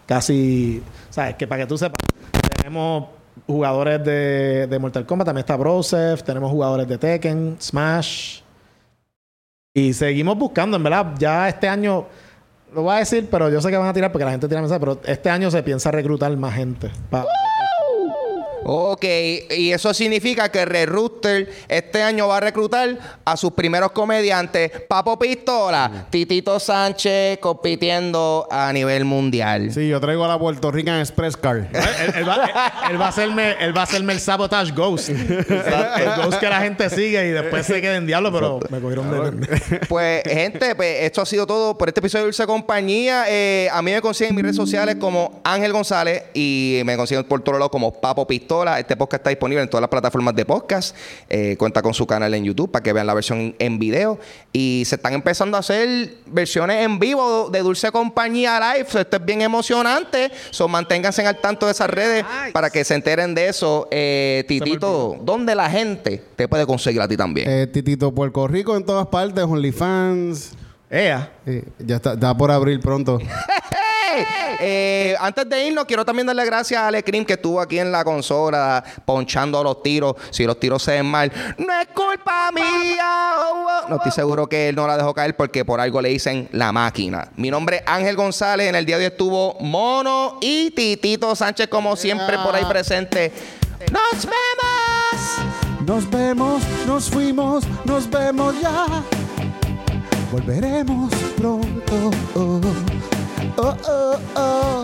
[SPEAKER 4] Casi, ¿sabes? Que para que tú sepas, tenemos jugadores de, de Mortal Kombat. También está Broseph. Tenemos jugadores de Tekken, Smash. Y seguimos buscando, en verdad. Ya este año... Lo voy a decir, pero yo sé que van a tirar porque la gente tira mensajes. Pero este año se piensa reclutar más gente. Pa-
[SPEAKER 1] Ok, y eso significa que Red Rooster este año va a reclutar a sus primeros comediantes. Papo Pistola, Titito Sánchez compitiendo a nivel mundial.
[SPEAKER 2] Sí, yo traigo a la Puerto Rican Express Car.
[SPEAKER 4] él, él va, él, él va a hacerme, él va a hacerme el Sabotage Ghost. El, el Ghost que la gente sigue y después se queda en diablo, pero me cogieron de...
[SPEAKER 1] Pues, gente, pues, esto ha sido todo por este episodio de Dulce Compañía. Eh, a mí me consiguen en mis redes sociales como Ángel González y me consiguen por todos lados como Papo Pistola. Este podcast está disponible en todas las plataformas de podcast. Eh, cuenta con su canal en YouTube para que vean la versión en video. Y se están empezando a hacer versiones en vivo de Dulce Compañía Live. Esto es bien emocionante. So, manténganse al tanto de esas redes nice. Para que se enteren de eso. Eh, Titito, ¿dónde la gente te puede conseguir a ti también?
[SPEAKER 2] Eh, Titito Puerto Rico en todas partes, OnlyFans.
[SPEAKER 4] Ea.
[SPEAKER 2] Eh, ya está, está por abrir pronto.
[SPEAKER 1] Eh, antes de irnos, quiero también darle gracias a Ale Cream que estuvo aquí en la consola ponchando los tiros. Si los tiros se ven mal, no es culpa mía. Oh, oh. No estoy seguro que él no la dejó caer porque por algo le dicen la máquina. Mi nombre es Ángel González. En el día de hoy estuvo Mono y Titito Sánchez, como siempre, por ahí presente. ¡Nos vemos!
[SPEAKER 2] Nos vemos, nos fuimos, nos vemos ya. Volveremos pronto. Oh, oh, oh, oh.